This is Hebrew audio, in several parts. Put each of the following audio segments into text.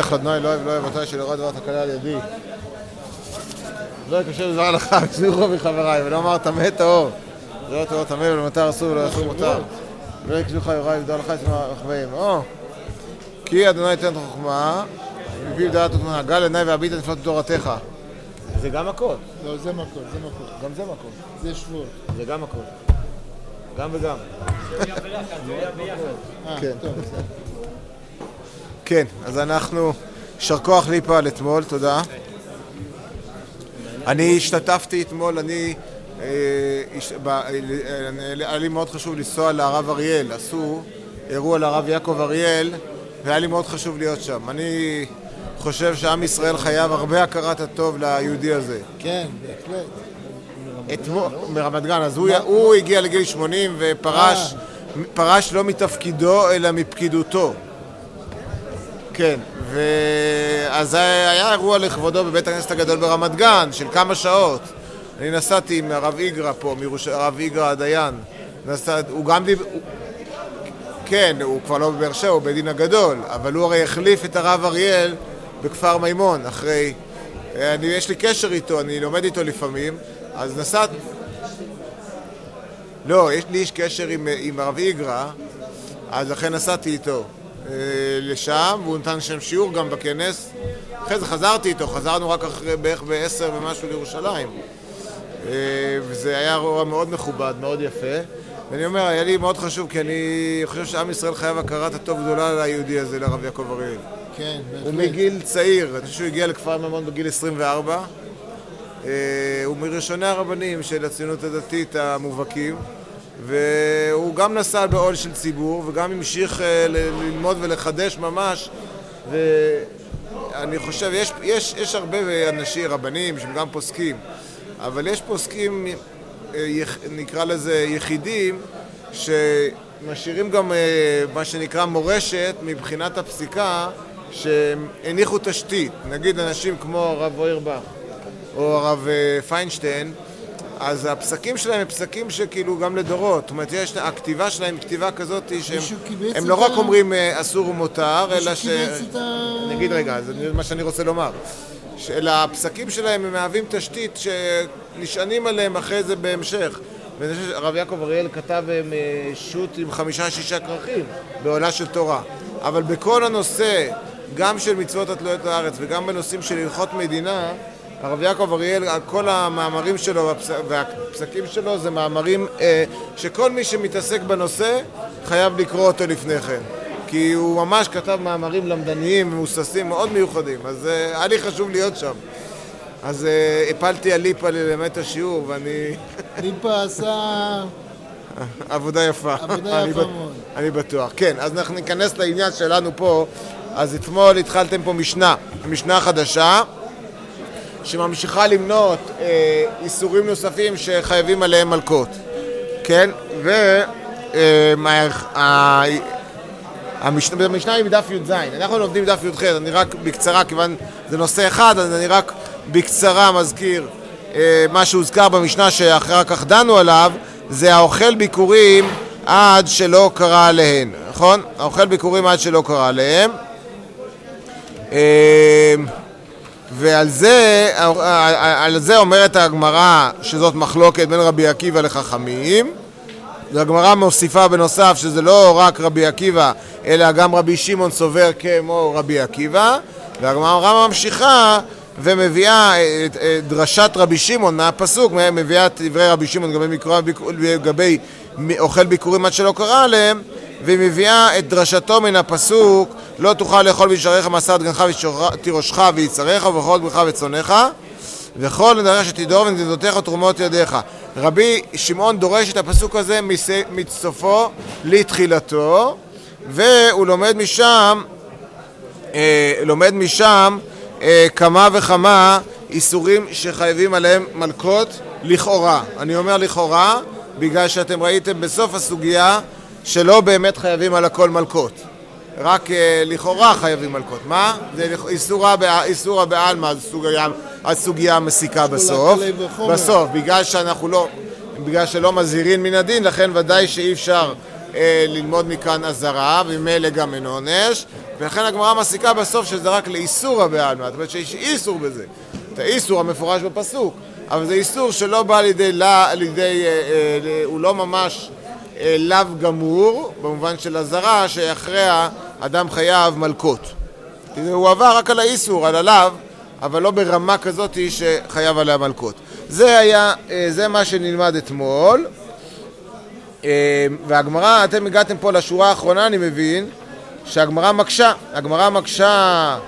לך, אדוני, לא אוהב אותי שלרע דבר תקלה על ידי. לא יקשר דבר לך, הצליחו מחבריי, ולא אמר תמה טהור. לא טהור תמה ולמותר אסור ולא אסור מותר. לא יקשו לך יוראי ודע לך את רחבאים. כי אדוני ייתן חוכמה, מפיו דעת ותמונה, גל עיני והביט נפלאות תורתך. זה גם מכות. לא, זה מכות, זה מכות. גם זה מכות. זה שבועות. זה גם מכות. גם וגם. כן. כן, אז אנחנו שר כוח ליפה על אתמול, תודה. אני השתתפתי אתמול, היה לי מאוד חשוב לנסוע לרב אריאל, עשו אירוע לרב יעקב אריאל, והיה לי מאוד חשוב להיות שם. אני חושב שעם ישראל חייב הרבה הכרת הטוב ליהודי הזה. כן, בהחלט. מרמת גן, אז הוא הגיע לגיל 80 ופרש לא מתפקידו אלא מפקידותו. כן, אז היה אירוע לכבודו בבית הכנסת הגדול ברמת גן של כמה שעות. אני נסעתי עם הרב איגרא פה, הרב איגרא הדיין. הוא גם כן, הוא כבר לא בבאר שבע, הוא בדין הגדול, אבל הוא הרי החליף את הרב אריאל בכפר מימון אחרי... יש לי קשר איתו, אני לומד איתו לפעמים, אז נסעת... לא, לי יש קשר עם הרב איגרא, אז לכן נסעתי איתו לשם, והוא נתן שם שיעור גם בכנס. אחרי זה חזרתי איתו, חזרנו רק בערך ב10 ומשהו לירושלים. וזה היה אירוע מאוד מכובד, מאוד יפה. ואני אומר, היה לי מאוד חשוב, כי אני חושב שעם ישראל חייב הכרת הטוב גדולה ליהודי הזה, לרב יעקב אריאל. כן, בהחלט. הוא מגיל צעיר, אני חושב שהוא הגיע לכפר מימון בגיל 24. הוא מראשוני הרבנים של הציונות הדתית המובהקים, והוא גם נסע בעול של ציבור, וגם המשיך ללמוד ולחדש ממש. ואני חושב, יש הרבה אנשים, רבנים, שהם גם פוסקים, אבל יש פוסקים, נקרא לזה יחידים, שמשאירים גם מה שנקרא מורשת מבחינת הפסיקה, שהניחו תשתית. נגיד אנשים כמו הרב אוירבך או הרב פיינשטיין, אז הפסקים שלהם הם פסקים שכאילו גם לדורות. זאת אומרת, הכתיבה שלהם היא כתיבה כזאת שהם לא רק אומרים אסור ומותר, אלא נגיד רגע, זה מה שאני רוצה לומר. אלא הפסקים שלהם הם מהווים תשתית שנשענים עליהם אחרי זה בהמשך. ואני חושב שהרב יעקב אריאל כתב שו"ת עם 5-6 כרכים בעולה של תורה. אבל בכל הנושא, גם של מצוות התלויות לארץ וגם בנושאים של הלכות מדינה, הרב יעקב אריאל, כל המאמרים שלו והפסקים שלו זה מאמרים שכל מי שמתעסק בנושא חייב לקרוא אותו לפני כן. כי הוא ממש כתב מאמרים למדניים ומוססים מאוד מיוחדים, אז היה לי חשוב להיות שם. אז הפלתי על ליפה ללמד את השיעור, ואני... ליפה עשה... עבודה יפה. עבודה יפה מאוד. אני בטוח. כן, אז אנחנו ניכנס לעניין שלנו פה. אז אתמול התחלתם פה משנה חדשה, שממשיכה למנות איסורים נוספים שחייבים עליהם מלכות. כן? המשנה היא בדף י"ז, אנחנו לומדים דף י"ח, אני רק בקצרה, כיוון זה נושא אחד, אז אני רק בקצרה מזכיר מה שהוזכר במשנה שאחר כך דנו עליו, זה האוכל ביקורים עד שלא קרא עליהן, נכון? האוכל ביקורים עד שלא קרא עליהם, ועל זה אומרת הגמרא שזאת מחלוקת בין רבי עקיבא לחכמים. הגמרא מוסיפה בנוסף שזה לא רק רבי עקיבא אלא גם רבי שמעון סובר כמו רבי עקיבא, והגמרא ממשיכה ומביאה את דרשת רבי שמעון מהפסוק, מביאה את דברי רבי שמעון לגבי אוכל ביקורים עד שלא קרא עליהם, ומביאה את דרשתו מן הפסוק לא תוכל לאכול בשעריך מסע דגנך ותירושך ויצריך ובכל ברך וצונך וכל נדרש שתדור ונדדותיך ותרומות ידיך. רבי שמעון דורש את הפסוק הזה מסופו לתחילתו, והוא לומד משם כמה וכמה איסורים שחייבים עליהם מלכות לכאורה. אני אומר לכאורה בגלל שאתם ראיתם בסוף הסוגיה שלא באמת חייבים על הכל מלכות, רק לכאורה חייבים מלכות. מה? זה איסורה בעלמא, הסוגיה המסיקה בסוף, בגלל שלא מזהירים מן הדין, לכן ודאי שאי אפשר ללמוד מכאן אזהרה, וממילא גם אין עונש, ולכן הגמרא מסיקה בסוף שזה רק לאיסור בעלמא, זאת אומרת שיש איסור בזה. את האיסור המפורש בפסוק, אבל זה איסור שלא בא הוא לא ממש לאו גמור, במובן של הזרה שאחריה אדם חייב מלקות. הוא עבר רק על האיסור, על הלאו, אבל לא ברמה כזאת שחייב עליה מלקות. זה מה שנלמד אתמול. והגמרא, אתם הגעתם פה לשורה האחרונה, אני מבין, שהגמרא מקשה. הגמרא מקשה,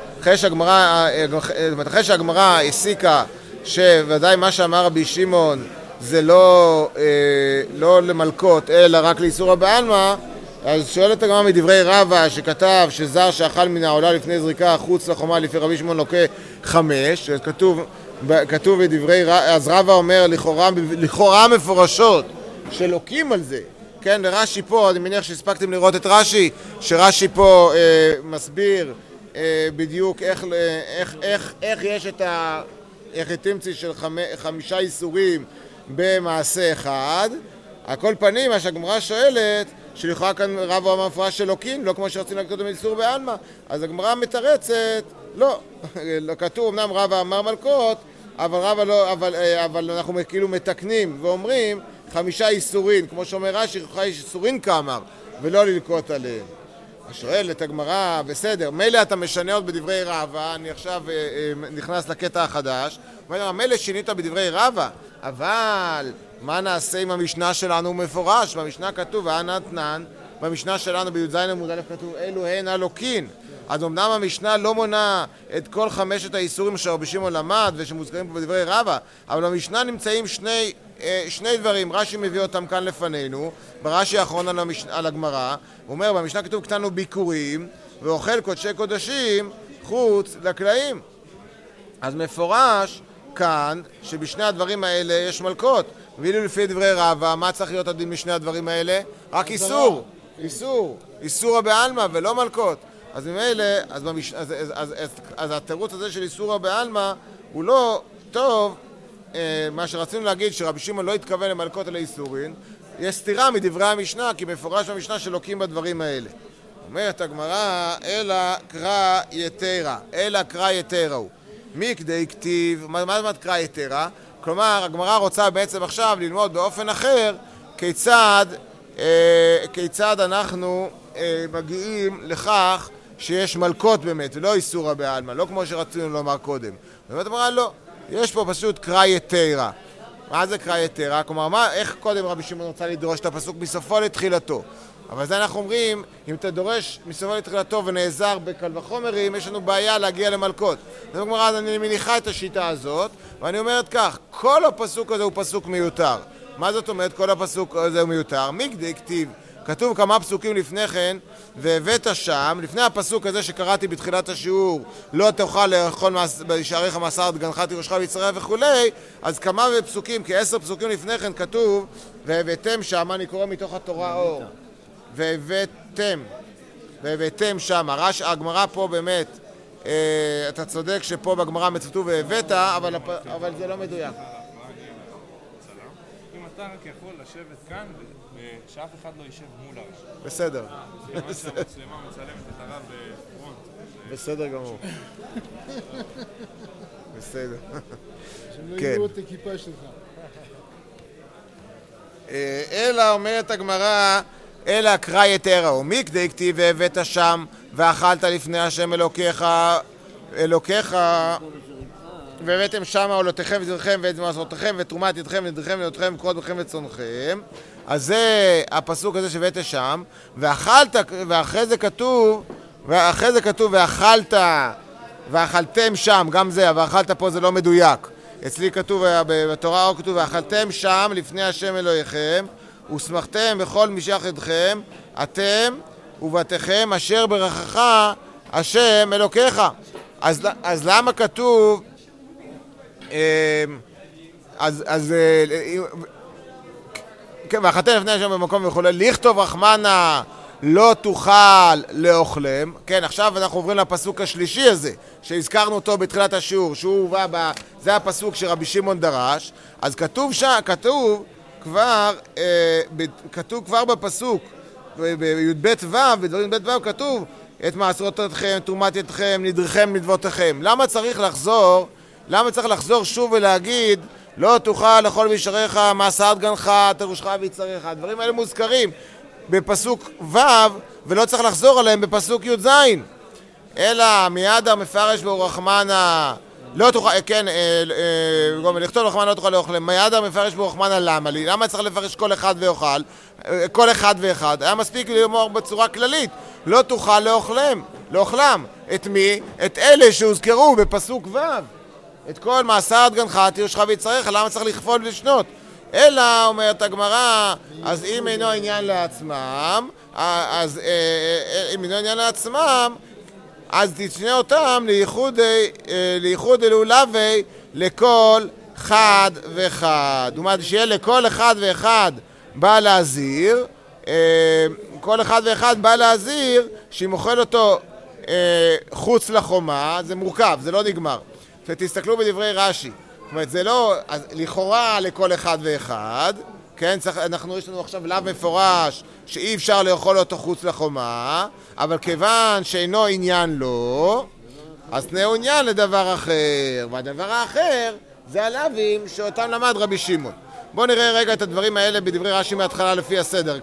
אחרי שהגמרא הסיקה, שוודאי מה שאמר רבי שמעון זה לא למלקות, אלא רק לאיסורא בעלמא, אז שואלת הגמרא מדברי רבא שכתב שזר שאכל מן העולה לפני זריקה חוץ לחומה לפי רבי שמעון לוקה 5, כתוב בדברי, אז רבא אומר לכאורה מפורשות שלוקים על זה, כן, ורש"י פה, אני מניח שהספקתם לראות את רש"י, שרש"י פה מסביר בדיוק איך יש איך תמצי של 5 איסורים במעשה אחד. על כל פנים, מה שהגמרא שואלת, שלכאורה כאן רבא אמר מפורש שלוקים, לא כמו שרוצים להקטות באיסור בעלמא, אז הגמרא מתרצת, לא, כתוב אמנם רבא אמר מלקות, אבל אנחנו כאילו מתקנים ואומרים 5 איסורים, כמו שאומר רש"י, 5 איסורים כאמר, ולא ללקות עליהם. שואלת הגמרא, בסדר, מילא אתה משנה עוד בדברי רבא, אני עכשיו נכנס לקטע החדש, מילא שינית בדברי רבא, אבל מה נעשה עם המשנה שלנו מפורש? במשנה כתוב, והנתנן, במשנה שלנו בי"ז עמוד א' כתוב, אלו הן אלוקין. אז אמנם המשנה לא מונה את כל 5 האיסורים שרבי שמעון למד ושמוזכרים פה בדברי רבא, אבל במשנה נמצאים שני דברים, רש"י מביא אותם כאן לפנינו, ברש"י האחרון על הגמרא, הוא אומר, במשנה כתוב קטנו ביקורים ואוכל קודשי קודשים חוץ לקלעים. אז מפורש כאן שבשני הדברים האלה יש מלקות, ואילו לפי דברי רבא, מה צריך להיות הדין משני הדברים האלה? רק איסורא בעלמא ולא מלקות. אז ממילא, אז התירוץ הזה של איסורא בעלמא הוא לא טוב. מה שרצינו להגיד שרבי שמעון לא התכוון למלקות על האיסורין, יש סתירה מדברי המשנה, כי מפורש במשנה שלוקים בדברים האלה. אומרת הגמרא, אלא קרא יתרה הוא. מי כדי כתיב, מה זאת קרא יתרה? כלומר, הגמרא רוצה בעצם עכשיו ללמוד באופן אחר כיצד אנחנו מגיעים לכך שיש מלקות באמת, ולא איסורא בעלמא, לא כמו שרצינו לומר קודם. זאת אומרת, לא. יש פה פשוט קרא יתרה. מה זה קרא יתרה? כלומר, איך קודם רבי שמעון רוצה לדרוש את הפסוק מסופו לתחילתו? אבל זה אנחנו אומרים, אם אתה דורש מסופו לתחילתו ונעזר בקל וחומרים, יש לנו בעיה להגיע למלכות. זאת אומרת, אני מניחה את השיטה הזאת, ואני אומרת כך, כל הפסוק הזה הוא פסוק מיותר. מה זאת אומרת כל הפסוק הזה הוא מיותר? מגדי כתיב, כתוב כמה פסוקים לפני כן, והבאת שם, לפני הפסוק הזה שקראתי בתחילת השיעור, לא תוכל לאכול בשעריך מאסר דגנך תירושך ויצריה וכולי, אז כמה פסוקים, כ10 פסוקים לפני כן כתוב, והבאתם שם, אני קורא מתוך התורה אור, והבאתם שם, הגמרא פה באמת, אתה צודק שפה בגמרא מצוטו והבאת, אבל זה לא מדויק. אם אתה רק יכול לשבת כאן ושאף אחד לא יישב מול הרב. בסדר. סימן שהמצלמה מצלמת את הרב בפרונט. בסדר גמור. בסדר. שלא יראו את הכיפה שלך. אלא אומרת הגמרא, אלא קרא יתרה הוא. מי כדי כתיב והבאת שם ואכלת לפני השם אלוקיך והבאתם שמה עולותיכם וזרעכם ואת מעשרותיכם ותרומת ידכם ונדריכם ונותכם וכל בכם וצונכם. אז זה הפסוק הזה שהבאת שם, ואחרי זה כתוב ואכלתם שם, גם זה, ואכלת פה זה לא מדויק. אצלי כתוב, בתורה אור כתוב, ואכלתם שם לפני השם אלוהיכם, ושמחתם בכל משלח ידכם, אתם ובתיכם אשר ברכך השם אלוקיך. אז למה כתוב, כן, ואכלתם לפני השם במקום וכו', לכתוב רחמנה לא תוכל לאוכלם. כן, עכשיו אנחנו עוברים לפסוק השלישי הזה, שהזכרנו אותו בתחילת השיעור, שהוא בא, זה הפסוק שרבי שמעון דרש. אז כתוב כבר בפסוק, בי"ב ו', בדברים ב' ו', כתוב, את מעשרותיכם, תרומת ידכם, נדריכם, נדבותיכם. למה צריך לחזור שוב ולהגיד, לא תוכל לאכול בישריך, מעשר דגנך, תירושך ויצריך? הדברים האלה מוזכרים בפסוק ו' ולא צריך לחזור עליהם בפסוק י"ז. אלא מיד המפרש ברחמנה, לא תוכל, כן, לכתוב רחמנה לא תוכל לאכלם. מיד המפרש ברחמנה, למה לי? למה צריך לפרש כל אחד ואוכל? כל אחד ואחד. היה מספיק לומר בצורה כללית, לא תוכל לאוכלם. את מי? את אלה שהוזכרו בפסוק ו'. את כל מעשר דגנך, תירושך ויצריך. למה צריך לכפול ולשנות? אלא, אומרת הגמרא, אז אם אינו עניין לעצמם, אז תשנה אותם לייחוד אלולבי לכל חד וחד. זאת אומרת, שיהיה לכל אחד ואחד בא להזהיר, שאם אוכל אותו חוץ לחומה, זה מורכב, זה לא נגמר. ותסתכלו בדברי רש"י. זאת אומרת, זה לא, אז לכאורה לכל אחד ואחד, כן, יש לנו עכשיו לאו מפורש שאי אפשר לאכול אותו חוץ לחומה, אבל כיוון שאינו עניין לו, אז תנאו עניין לדבר אחר, והדבר האחר זה הלאווים שאותם למד רבי שמעון. בואו נראה רגע את הדברים האלה בדברי רש"י מההתחלה לפי הסדר.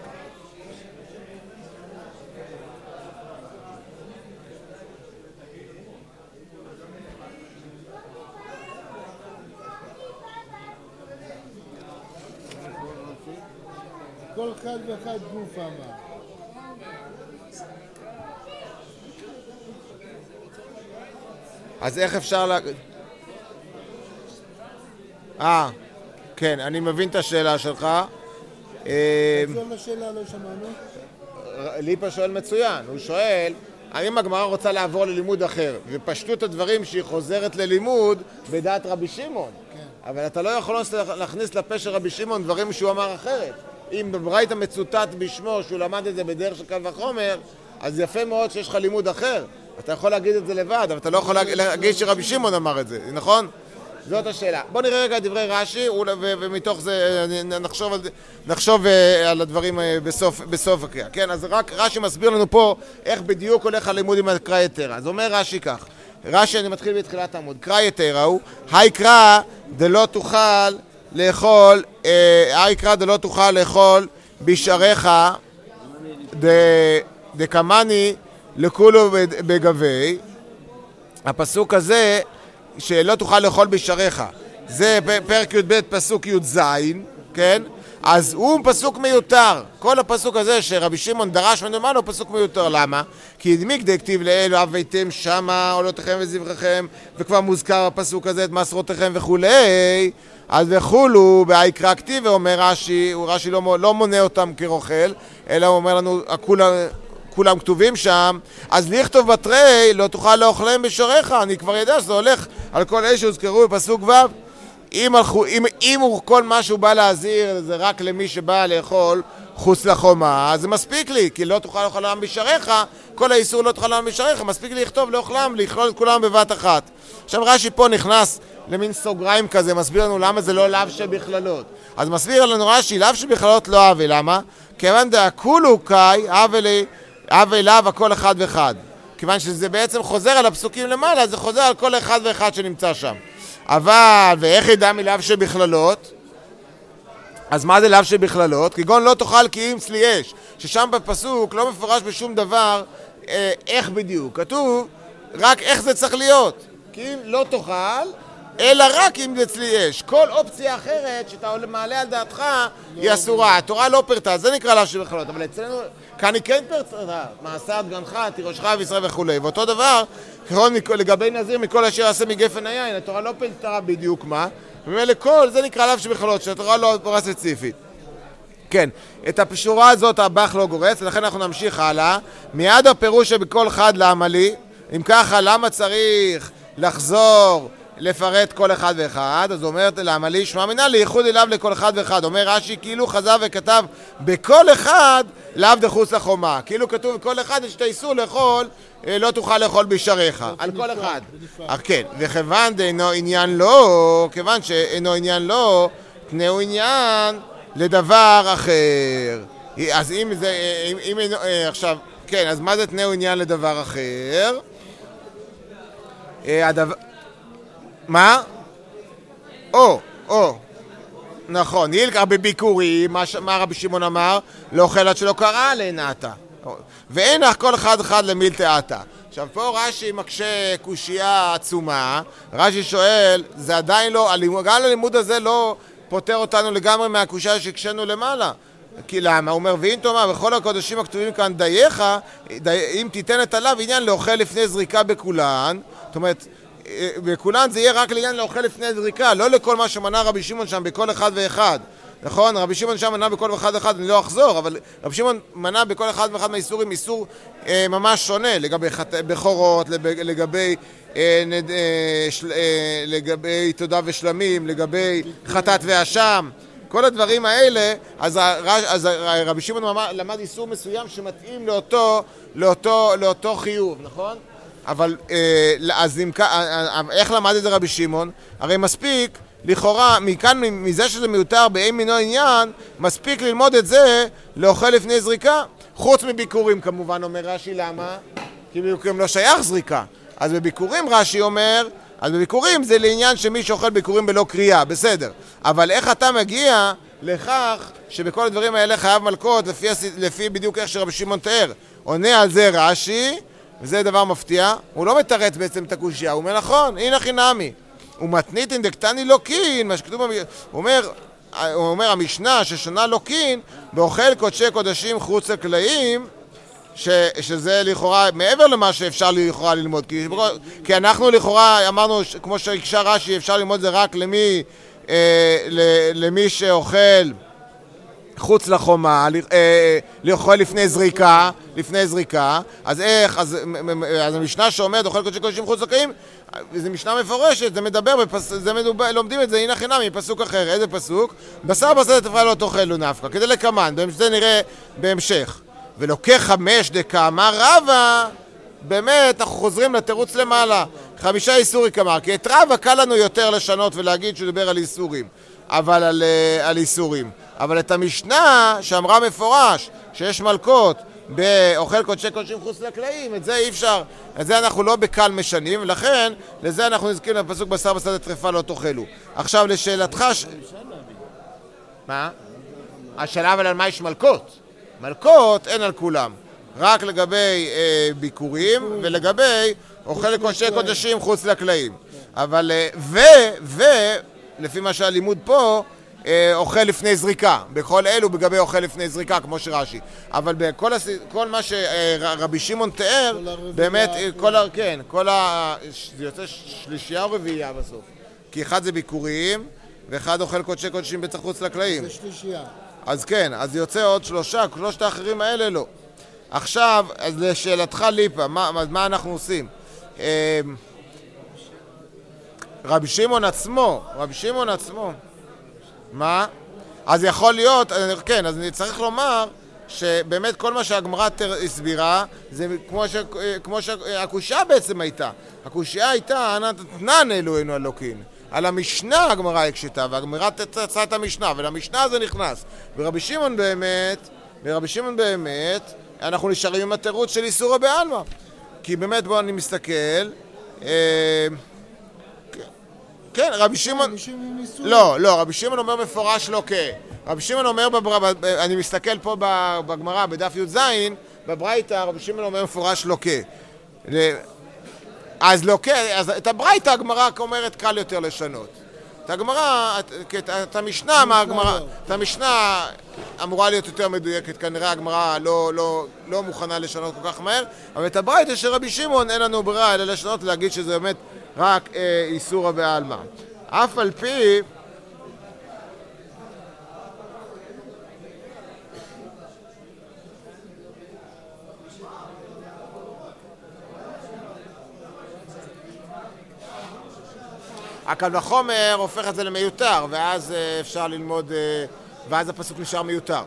כל אחד ואחד גוף אמר. אז איך אפשר כן, אני מבין את השאלה שלך. תחזור לשאלה, לא שמענו. ליפה שואל מצוין, הוא שואל האם הגמרא רוצה לעבור ללימוד אחר, ופשטות הדברים שהיא חוזרת ללימוד בדעת רבי שמעון. כן. אבל אתה לא יכול להכניס לפה של רבי שמעון דברים שהוא אמר אחרת. אם בברייתא מצוטט בשמו שהוא למד את זה בדרך של קל וחומר, אז יפה מאוד שיש לך לימוד אחר. אתה יכול להגיד את זה לבד, אבל אתה לא יכול להגיד שרבי שמעון אמר את זה, נכון? זאת השאלה. בוא נראה רגע דברי רש"י, ומתוך זה נחשוב על הדברים בסוף הקריאה. כן, אז רק רש"י מסביר לנו פה איך בדיוק הולך הלימוד עם הקרא יתרה. אז אומר רש"י כך, רש"י, אני מתחיל בתחילת העמוד, קרא יתרה הוא, היקרא דלא תוכל לאכול בשעריך דקמני לכולו בגבי. הפסוק הזה שלא תוכל לאכול בשעריך, זה פרק י"ב פסוק י"ז, כן? אז הוא פסוק מיותר. כל הפסוק הזה שרבי שמעון דרש ממנו הוא פסוק מיותר. למה? כי דמיק דכתיב לאלו הבאתם שמה עולותיכם וזבחיכם, וכבר מוזכר הפסוק הזה את מעשרותיכם וכולי. אז וכולו בהיקרא כתיב, ואומר רש"י, רש"י לא מונה אותם כרוכל, אלא הוא אומר לנו כולם כתובים שם. אז לכתוב בתרי לא תוכל לאכלם בשעריך. אני כבר יודע שזה הולך על כל אלה שהוזכרו בפסוק ו'. אם כל מה שהוא בא להזהיר זה רק למי שבא לאכול חוץ לחומה, אז זה מספיק לי, כי לא תוכל לאכלם בשעריך, כל האיסור לא תוכל לאכלם בשעריך, מספיק לי לכתוב לאכלם, לכלול את כולם בבת אחת. עכשיו רש"י פה נכנס למין סוגריים כזה, מסביר לנו למה זה לא לאו שבכללות. אז מסביר לנו רש"י, לאו שבכללות לא אהבה, למה? כיוון דאכולו קאי אהבה לאו הכל אחד ואחד. כיוון שזה בעצם חוזר על הפסוקים למעלה, זה חוזר על כל אחד ואחד שנמצא שם. אבל, ואיך ידע מלאו שבכללות? אז מה זה לאו שבכללות? כגון לא תאכל כי אם צלי אש, ששם בפסוק לא מפורש בשום דבר איך בדיוק. כתוב רק איך זה צריך להיות. כי אם לא תאכל, אלא רק אם זה צלי אש. כל אופציה אחרת שאתה מעלה על דעתך היא אסורה. התורה לא פרטה, זה נקרא לאו שבכללות. אבל אצלנו, כאן היא כן פרטה. מעשר דגנך, תירושך וישראל וכולי. ואותו דבר, לגבי נזיר מכל אשר יעשה מגפן היין, התורה לא פרטה בדיוק מה. וממילא כל זה נקרא לאו שבכללות, שהתורה לא פרטה ספציפית. כן, את הפשורה הזאת הבח לא גורס, ולכן אנחנו נמשיך הלאה. מיד הפירוש שבכל חד למה לי, אם ככה למה צריך לחזור לפרט כל אחד ואחד? אז אומרת למה לי שמע מינא לייחוד אליו לכל אחד ואחד. אומר רש"י כאילו חזר וכתב בכל אחד לאו דחוץ לחומה, כאילו כתוב בכל אחד יש את האיסור לאכול לא תוכל לאכול בשעריך על כל אחד. כן, וכיוון דאינו עניין לא, כיוון שאינו עניין לא, תנאו עניין לדבר אחר. אז אם זה, עכשיו כן, אז מה זה תנאו עניין לדבר אחר? מה? נכון, ילקח בביקורי, מה רבי שמעון אמר? לא אוכל עד שלא קרא לענתה. ואין אך כל אחד למילתא עתה. עכשיו פה רש"י מקשה קושייה עצומה, רש"י שואל, זה עדיין לא, גם הלימוד הזה לא פותר אותנו לגמרי מהקושייה שהקשנו למעלה. כי למה? הוא אומר, ואם תאמר, בכל הקודשים הכתובים כאן דייך, אם תיתן את עליו עניין לאוכל לפני זריקה בכולן, זאת אומרת, בכולן זה יהיה רק לעניין לאוכל לפני זריקה, לא לכל מה שמנה רבי שמעון שם בכל אחד ואחד. נכון? רבי שמעון שם מנה בכל אחד ואחד, אני לא אחזור, אבל רבי שמעון מנה בכל אחד ואחד מהאיסורים איסור ממש שונה, לגבי בכורות, לגבי תודה ושלמים, לגבי חטאת ואשם, כל הדברים האלה, אז רבי שמעון למד איסור מסוים שמתאים לאותו חיוב, נכון? אבל אז איך למד את זה רבי שמעון? הרי מספיק, לכאורה, מכאן, מזה שזה מיותר באין מינו עניין, מספיק ללמוד את זה לאוכל לפני זריקה, חוץ מביקורים כמובן, אומר רש"י, למה? כי בביקורים לא שייך זריקה. אז בביקורים רש"י אומר, אז בביקורים זה לעניין שמי שאוכל ביקורים בלא קריאה, בסדר. אבל איך אתה מגיע לכך שבכל הדברים האלה חייב מלכות לפי בדיוק איך שרבי שמעון תיאר? עונה על זה רש"י, וזה דבר מפתיע, הוא לא מתרץ בעצם את הקושייה, הוא אומר נכון, הנה חינמי. ומתניתין דקטני לוקין, מה שכתוב, הוא אומר המשנה ששונה לוקין, באוכל קודשי קודשים חוץ לקלעים, שזה לכאורה מעבר למה שאפשר לכאורה ללמוד, כי אנחנו לכאורה אמרנו, כמו שהקשה רש"י, אפשר ללמוד זה רק למי שאוכל חוץ לחומה, לאוכל לפני זריקה, אז איך, אז המשנה שאומרת אוכל קודשי קודשים חוץ לקלעים, זו משנה מפורשת, לומדים את זה, הנה חינמי, פסוק אחר, איזה פסוק? בשר תפרע לא תאכלו נפקא, כדי לקמן, זה נראה בהמשך. ולוקח 5 דקאמר רבא, באמת אנחנו חוזרים לתירוץ למעלה, 5 איסורי כמר, כי את רבא קל לנו יותר לשנות ולהגיד שהוא דיבר על איסורים, אבל על איסורים. אבל את המשנה שאמרה מפורש שיש מלכות באוכל קודשי קודשים חוץ לקלעים, את זה אי אפשר, את זה אנחנו לא בקל משנים, ולכן לזה אנחנו נזכיר לפסוק בשר טרפה לא תאכלו. עכשיו לשאלתך מה? השאלה אבל על מה יש מלכות? מלכות אין על כולם, רק לגבי ביקורים ולגבי אוכל קודשי קודשים חוץ לקלעים. אבל לפי מה שהלימוד פה אוכל לפני זריקה, בכל אלו בגבי אוכל לפני זריקה, כמו שרש"י. אבל בכל מה שרבי שמעון תיאר, באמת, זה יוצא שלישייה או רביעייה בסוף. כי אחד זה ביקורים, ואחד אוכל קודשי קודשים בחוץ לקלעים. זה שלישייה. אז כן, אז יוצא עוד שלושת האחרים האלה לא. עכשיו, אז לשאלתך ליפה, מה אנחנו עושים? רבי שמעון עצמו, מה? אז יכול להיות, כן, אז אני צריך לומר שבאמת כל מה שהגמרא הסבירה, זה כמו שהקושייה בעצם הייתה. הקושייה הייתה, נתנן אלוהינו אלוקין. על המשנה הגמרא הקשתה, והגמרא תצאה את המשנה, ולמשנה זה נכנס. ברבי שמעון באמת, אנחנו נשארים עם התירוץ של איסורא בעלמא. כי באמת בואו אני מסתכל, כן, רבי שמעון... לא, רבי שמעון אומר מפורש לא רבי שמעון אומר, אני מסתכל פה בגמרא, בדף י"ז, בברייתא, רבי שמעון אומר מפורש לא אז לא אז את הברייתא הגמרא אומרת קל יותר לשנות. את הגמרא, את המשנה, את המשנה אמורה להיות יותר מדויקת, כנראה הגמרא לא מוכנה לשנות כל כך מהר, אבל את הברייתא של רבי שמעון אין לנו ברירה אלא לשנות, להגיד שזה באמת רק איסורא בעלמא. אף על פי הקל וחומר הופך את זה למיותר, ואז אפשר ללמוד, ואז הפסוק נשאר מיותר.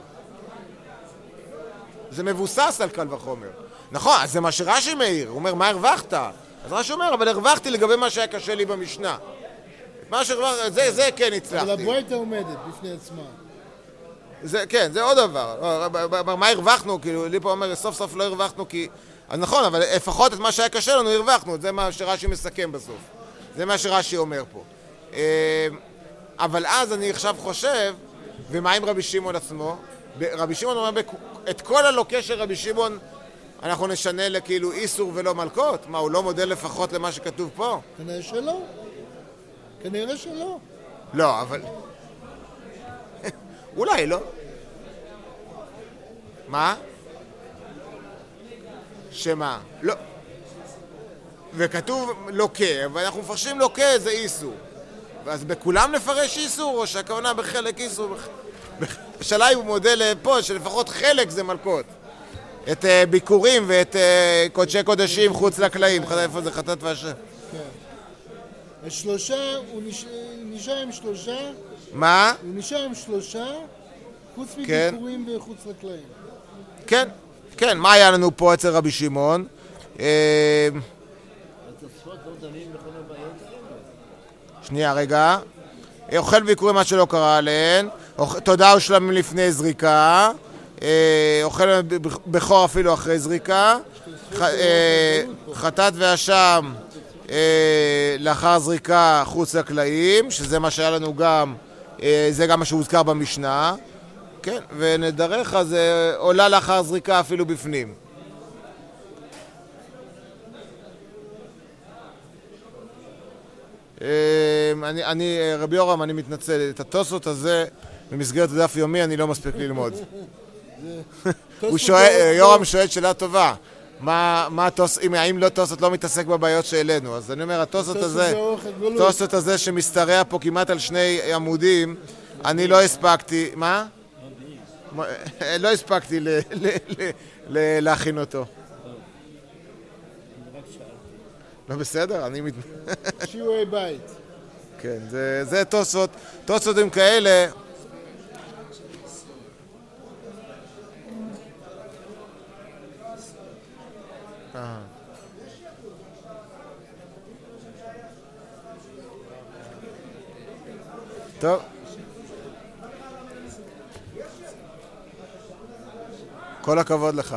זה מבוסס על קל וחומר. נכון, אז זה מה שרש"י מעיר, הוא אומר, מה הרווחת? אז רש"י אומר, אבל הרווחתי לגבי מה שהיה קשה לי במשנה. מה שהרווחתי, זה כן הצלחתי. אבל הברייתא עומדת בפני עצמה. כן, זה עוד דבר. מה הרווחנו? כאילו, לי פה אומר, סוף סוף לא הרווחנו כי... אז נכון, אבל לפחות את מה שהיה קשה לנו הרווחנו, זה מה שרש"י מסכם בסוף. זה מה שרש"י אומר פה. אבל אז אני עכשיו חושב, ומה עם רבי שמעון עצמו? רבי שמעון אומר, את כל הלוקה של רבי שמעון אנחנו נשנה לכאילו איסור ולא מלכות? מה, הוא לא מודל לפחות למה שכתוב פה? כנראה שלא. כנראה שלא. לא, אבל... אולי לא. מה? שמה? לא. וכתוב לוקה, ואנחנו מפרשים לוקה זה איסור. אז בכולם נפרש איסור, או שהכוונה בחלק איסור? השאלה הוא מודל פה, שלפחות חלק זה מלכות. את ביקורים ואת קודשי קודשים חוץ לקלעים. איפה זה חטאת והשם? כן. השלושה, הוא נשאר עם שלושה. מה? הוא נשאר עם שלושה, חוץ כן. מביקורים וחוץ לקלעים. כן, כן. מה היה לנו פה אצל רבי שמעון? שנייה, רגע. אוכל ויקורא מה שלא קרה עליהן, תודה ושלמים לפני זריקה, אוכל בכור אפילו אחרי זריקה, חטאת ואשם לאחר זריקה חוץ לקלעים, שזה מה שהיה לנו גם, זה גם מה שהוזכר במשנה, כן, ונדריך זה עולה לאחר זריקה אפילו בפנים. רבי יורם, אני מתנצל, את התוספות הזה במסגרת הדף יומי אני לא מספיק ללמוד. יורם שואל שאלה טובה, האם לא תוספות לא מתעסק בבעיות שהעלינו? אז אני אומר, התוספות הזה שמשתרע פה כמעט על 2 עמודים, אני לא הספקתי, מה? לא הספקתי להכין אותו. לא בסדר? אני שיעורי בית. כן, זה תוספות. תוספות הם כאלה. טוב. כל הכבוד לך.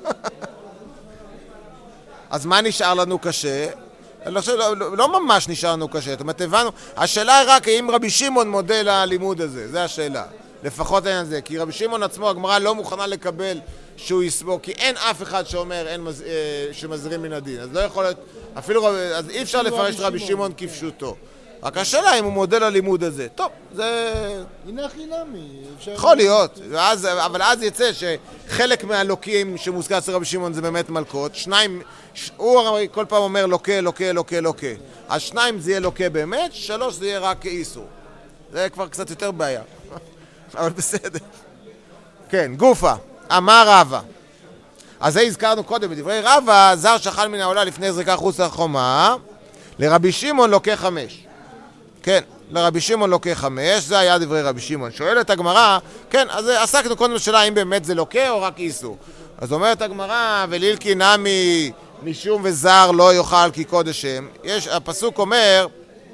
אז מה נשאר לנו קשה? לא ממש נשאר לנו קשה, זאת אומרת, הבנו, השאלה היא רק אם רבי שמעון מודל הלימוד הזה, זה השאלה, לפחות אין על זה, כי רבי שמעון עצמו, הגמרא לא מוכנה לקבל שהוא יסבור, כי אין אף אחד שאומר שמזרים מן הדין, אז לא יכול להיות, אפילו, אז אי אפשר לפרש רבי שמעון כפשוטו. רק השאלה אם הוא מודל הלימוד הזה. טוב, זה... הנה חינמי. יכול להיות, אבל אז יצא שחלק מהלוקים שמוזכר אצל רבי שמעון זה באמת מלכות, 2, הוא כל פעם אומר לוקה, לוקה, לוקה, לוקה. אז 2 זה יהיה לוקה באמת, 3 זה יהיה רק איסור. זה כבר קצת יותר בעיה. אבל בסדר. כן, גופה, אמר רבא. אז זה הזכרנו קודם בדברי רבא, זר שחל מן העולה לפני זריקה חוץ לחומה, לרבי שמעון לוקה 5. כן, לרבי שמעון לוקה 5, זה היה דברי רבי שמעון. שואלת הגמרא, כן, אז עסקנו קודם בשאלה האם באמת זה לוקה או רק איסור. אז אומרת הגמרא, ולילקי נמי משום וזר לא יאכל כי קודש הם. הפסוק אומר,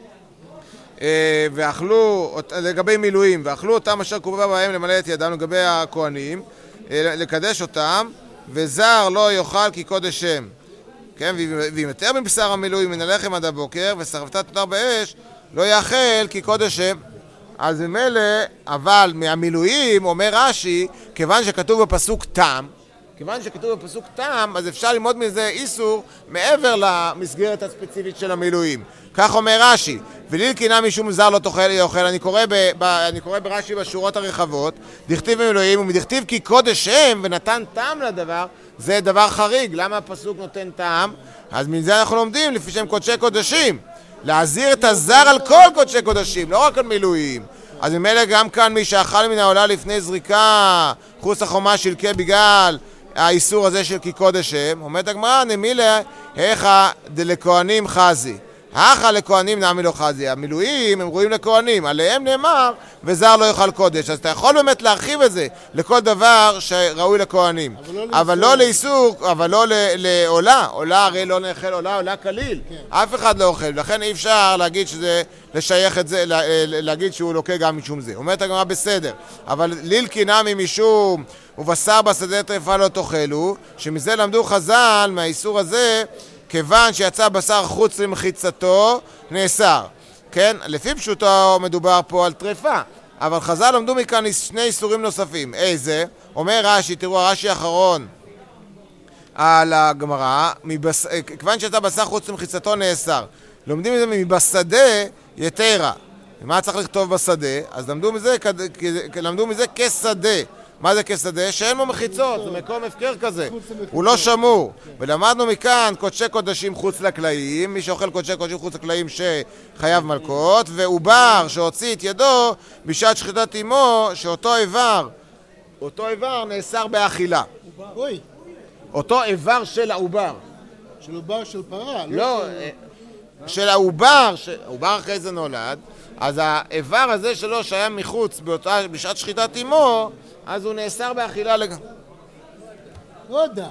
ואכלו, לגבי מילואים, ואכלו אותם אשר קרובה בהם למלא את ידם, לגבי הכהנים, לקדש אותם, וזר לא יאכל כי קודש הם. כן, ואם יותר מבשר המילואים מן הלחם עד הבוקר, ושרפת תותר באש, לא יאכל כי קודש הם. אז ממילא, אבל מהמילואים, אומר רש"י, כיוון שכתוב בפסוק תם, אז אפשר ללמוד מזה איסור מעבר למסגרת הספציפית של המילואים. כך אומר רש"י, ולילקי נמי משום זר לא יאכל. אני קורא ברש"י בשורות הרחבות, דכתיב במילואים, ומדכתיב כי קודש הם ונתן טעם לדבר, זה דבר חריג. למה הפסוק נותן טעם? אז מזה אנחנו לומדים, לפי שהם קודשי קודשים, להזהיר את הזר על כל קודשי קודשים, לא רק על מילואים. אז ממילא גם כאן מי שאכל מן העולה לפני זריקה, חוץ החומה שלקה בגלל האיסור הזה של כי קודש הם, אומרת הגמרא, נמילה, היכא דלכהנים חזי. האחה לכהנים נעמי לא חזי, המילואים הם ראויים לכהנים, עליהם נאמר וזר לא יאכל קודש. אז אתה יכול באמת להרחיב את זה לכל דבר שראוי לכהנים, אבל לא לאיסור, אבל לא לעולה. עולה הרי לא נאכל עולה כליל, אף אחד לא אוכל, לכן אי אפשר להגיד שזה, לשייך את זה, להגיד שהוא לוקה גם משום זה. אומרת הגמרא בסדר, אבל לילקי נמי משום ובשר בשדה טרפה לא תאכלו, שמזה למדו חז"ל מהאיסור הזה, כיוון שיצא בשר חוץ למחיצתו, נאסר. כן? לפי פשוטו מדובר פה על טרפה. אבל חז"ל למדו מכאן שני איסורים נוספים. איזה? אומר רש"י, תראו, הרש"י האחרון על הגמרא, כיוון שיצא בשר חוץ למחיצתו, נאסר. לומדים מזה מבשדה יתרה. מה צריך לכתוב בשדה? אז למדו מזה כשדה. מה זה כשדה? שאין לו מחיצות, זה מקום הפקר כזה, הוא לא שמור. ולמדנו מכאן קודשי קודשים חוץ לקלעים, מי שאוכל קודשי קודשים חוץ לקלעים שחייב מלכות, ועובר שהוציא את ידו בשעת שחיטת אמו, שאותו איבר נאסר באכילה. אותו איבר של העובר. של עובר של פרה. לא, של העובר, העובר אחרי זה נולד, אז האיבר הזה שלו שהיה מחוץ בשעת שחיטת אמו, אז הוא נאסר באכילה לא יודע.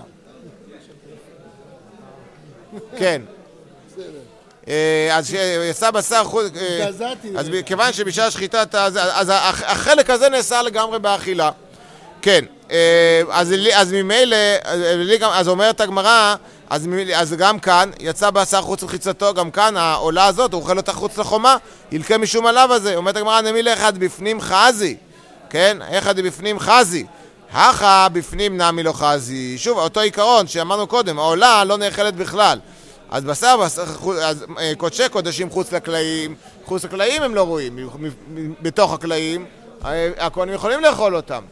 כן. אז שיצא בשר חוץ, אז כיוון שבשעת שחיטת, אז החלק הזה נאסר לגמרי באכילה. כן. אז ממילא, אז אומרת הגמרא, אז גם כאן יצא בשר חוץ לחיצתו, גם כאן העולה הזאת, הוא אוכל אותה חוץ לחומה, ילקה משום עליו הזה. אומרת הגמרא, נמילה אחד בפנים חזי. כן? אחד בפנים חזי. האחה בפנים נעמי לא חזי. שוב, אותו עיקרון שאמרנו קודם, העולה לא נאכלת בכלל. אז קודשי קודשים חוץ לקלעים, חוץ לקלעים הם לא רואים. בתוך הקלעים, הכהנים יכולים לאכול אותם.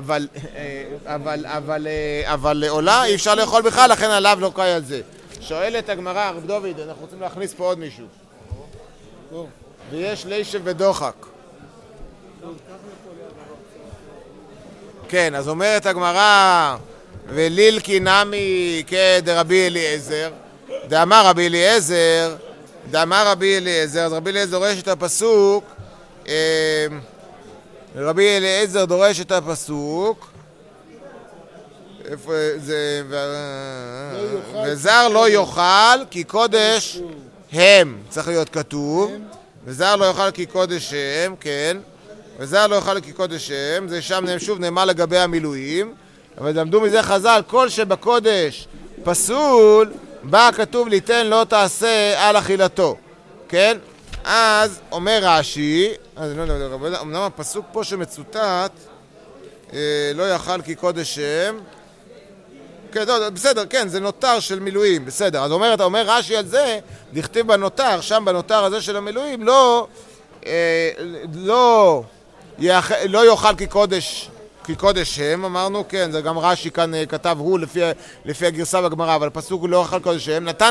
אבל עולה אי אפשר לאכול בכלל, לכן עליו לא קיים על זה. שואלת הגמרא, רב דוד, אנחנו רוצים להכניס פה עוד מישהו. ויש לישב ודוחק. כן, אז אומרת הגמרא, ולילקי נמי כדרבי אליעזר, דאמר רבי אליעזר, אז רבי אליעזר דורש את הפסוק, רבי אליעזר דורש את הפסוק, איפה זה, וזר לא יאכל כי קודש הם, צריך להיות כתוב, וזר לא יאכל כי קודש הם, כן, וזר לא יאכל כי קודש הם, זה שם שוב נאמר לגבי המילואים, אבל למדו מזה חז"ל, כל שבקודש פסול, בא כתוב ליתן לא תעשה על אכילתו, כן? אז אומר רש"י, אמנם הפסוק פה שמצוטט, לא יאכל כי קודש הם, כן, בסדר, כן, זה נותר של מילואים, בסדר, אז אומר רש"י על זה, דכתיב בנותר, שם בנותר הזה של המילואים, לא יאכל כי קודש הם, אמרנו, כן, זה גם רש"י כאן כתב הוא לפי הגרסה בגמרא, אבל הפסוק הוא לא יאכל קודש הם, נתן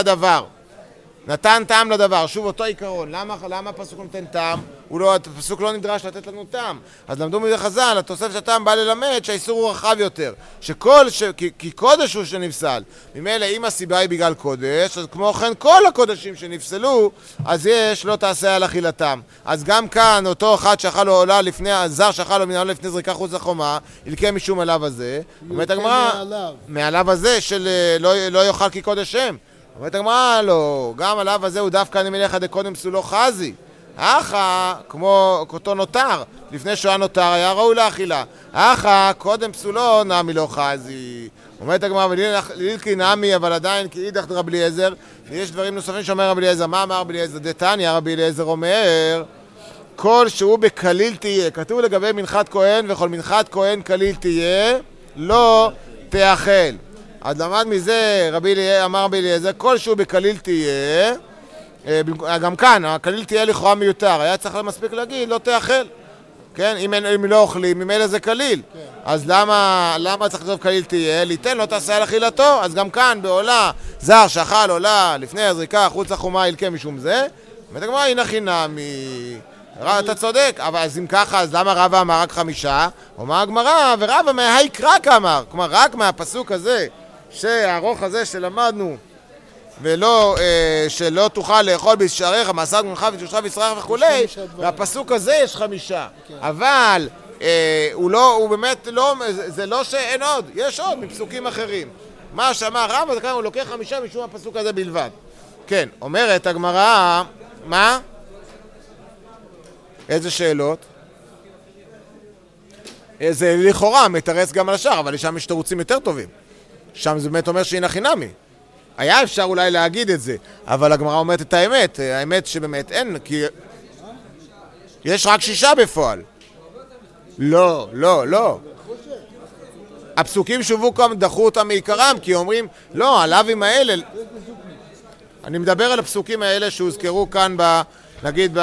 טעם לדבר, שוב אותו עיקרון, למה הפסוק נותן טעם? הפסוק לא נדרש לתת לנו טעם, אז למדו מזה חז"ל, התוספת הטעם בא ללמד שהאיסור הוא רחב יותר, כי קודש הוא שנפסל, ממילא אם הסיבה היא בגלל קודש, אז כמו כן כל הקודשים שנפסלו, אז יש לא תעשה על אכילתם, אז גם כאן אותו אחד שאכל לו עולה לפני, הזר שאכל לו מן העולה לפני זריקה חוץ לחומה, ילקה משום עליו הזה, אומרת הגמרא, מעליו הזה של לא יאכל כי קודש הם, אומרת הגמרא, לא, גם עליו הזה הוא דווקא נמילך דקודם פסולו חזי. האחה, כמו אותו נותר, לפני שהוא היה נותר, היה ראוי לאכילה. האחה, קודם פסולו נעמי לא חזי. אומרת הגמרא, ולילקי נעמי, אבל עדיין כאידך רבי אליעזר, ויש דברים נוספים שאומר רבי אליעזר. מה אמר רבי אליעזר? דתניא, רבי אליעזר אומר, כל שהוא בכליל תהיה. כתוב לגבי מנחת כהן, וכל מנחת כהן כליל תהיה, לא תאכל. אז למד מזה, אמר רבי אליעזר, כל שהוא בכליל תהיה, גם כאן, הכליל תהיה לכאורה מיותר, היה צריך מספיק להגיד, לא תאכל. כן, אם לא אוכלים, ממילא זה כליל. אז למה צריך לכתוב כליל תהיה? ליתן לא תעשה על אכילתו, אז גם כאן בעולה, זר שאכל עולה לפני הזריקה, חוץ לחומה ילקה משום זה, ותגמר, הנה חינמי. אתה צודק, אבל אז אם ככה, אז למה רבא אמר רק 5? אומר הגמרא, ורבא מהיקרק אמר, כלומר רק מהפסוק הזה, שהארוך הזה שלמדנו, ולא, שלא תוכל לאכול בשעריך, מעשר גמונך ותשושך וישרך וכולי, והפסוק הזה יש 5. אבל הוא באמת לא, זה לא שאין עוד, יש עוד מפסוקים אחרים. מה שאמר רב, אז כאן הוא לוקח 5 משום הפסוק הזה בלבד. כן, אומרת הגמרא, מה? איזה שאלות? זה לכאורה מתרץ גם על השאר, אבל שם יש תירוצים יותר טובים. שם זה באמת אומר שהיא חינמי. היה אפשר אולי להגיד את זה, אבל הגמרא אומרת את האמת. האמת שבאמת אין, כי יש רק 6 בפועל. לא, לא, לא. הפסוקים שובו כאן, דחו אותם מעיקרם, כי אומרים, לא, הלאווים האלה... אני מדבר על הפסוקים האלה שהוזכרו כאן, נגיד,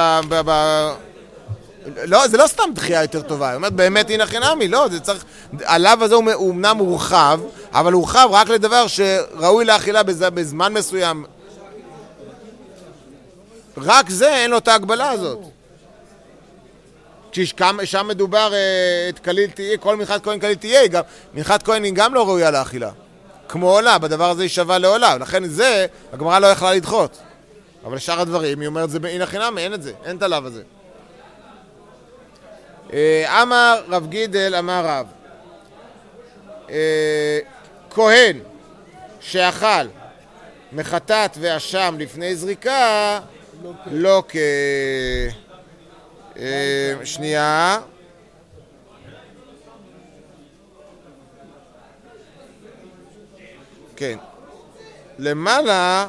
לא, זה לא סתם דחייה יותר טובה, היא אומרת, באמת היא חינמי, לא, זה צריך... הלאו הזה הוא אמנם מורחב, אבל הוא מורחב רק לדבר שראוי לאכילה בזמן מסוים. רק זה, אין לו את ההגבלה הזאת. שם מדובר את כליל תהיה, כל מנחת כהן כליל תהיה, מנחת כהן היא גם לא ראויה לאכילה. כמו עולה, בדבר הזה היא שווה לעולה, לכן זה, הגמרא לא יכלה לדחות. אבל שאר הדברים, היא אומרת, זה אין חינמי, אין את זה, אין את הלאו הזה. אמר רב גידל, אמר רב, כהן שאכל מחטאת ואשם לפני זריקה, לא שנייה. כן. למעלה,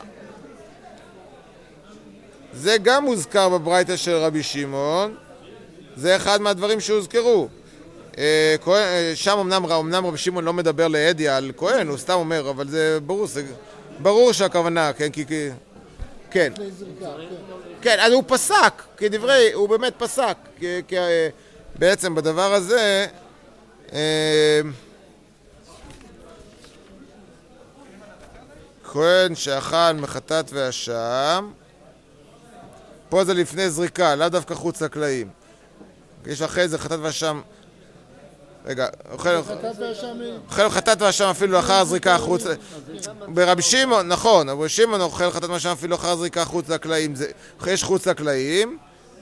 זה גם מוזכר בברייתא של רבי שמעון, זה אחד מהדברים שהוזכרו. שם אמנם רבי שמעון לא מדבר לידיע על כהן, הוא סתם אומר, אבל זה ברור שהכוונה, כן, כן. כן, אז הוא פסק, כדברי, הוא באמת פסק, כי בעצם בדבר הזה, כהן שאכל מחטאת ואשם, פה זה לפני זריקה, לא דווקא חוץ לקלעים. יש אחרי זה חטאת ואשם, רגע, אוכל חטאת ואשם אפילו לאחר הזריקה חוץ, ברבי שמעון, נכון, ברבי שמעון אוכל חטאת ואשם אפילו לאחר הזריקה חוץ לקלעים, יש חוץ לקלעים,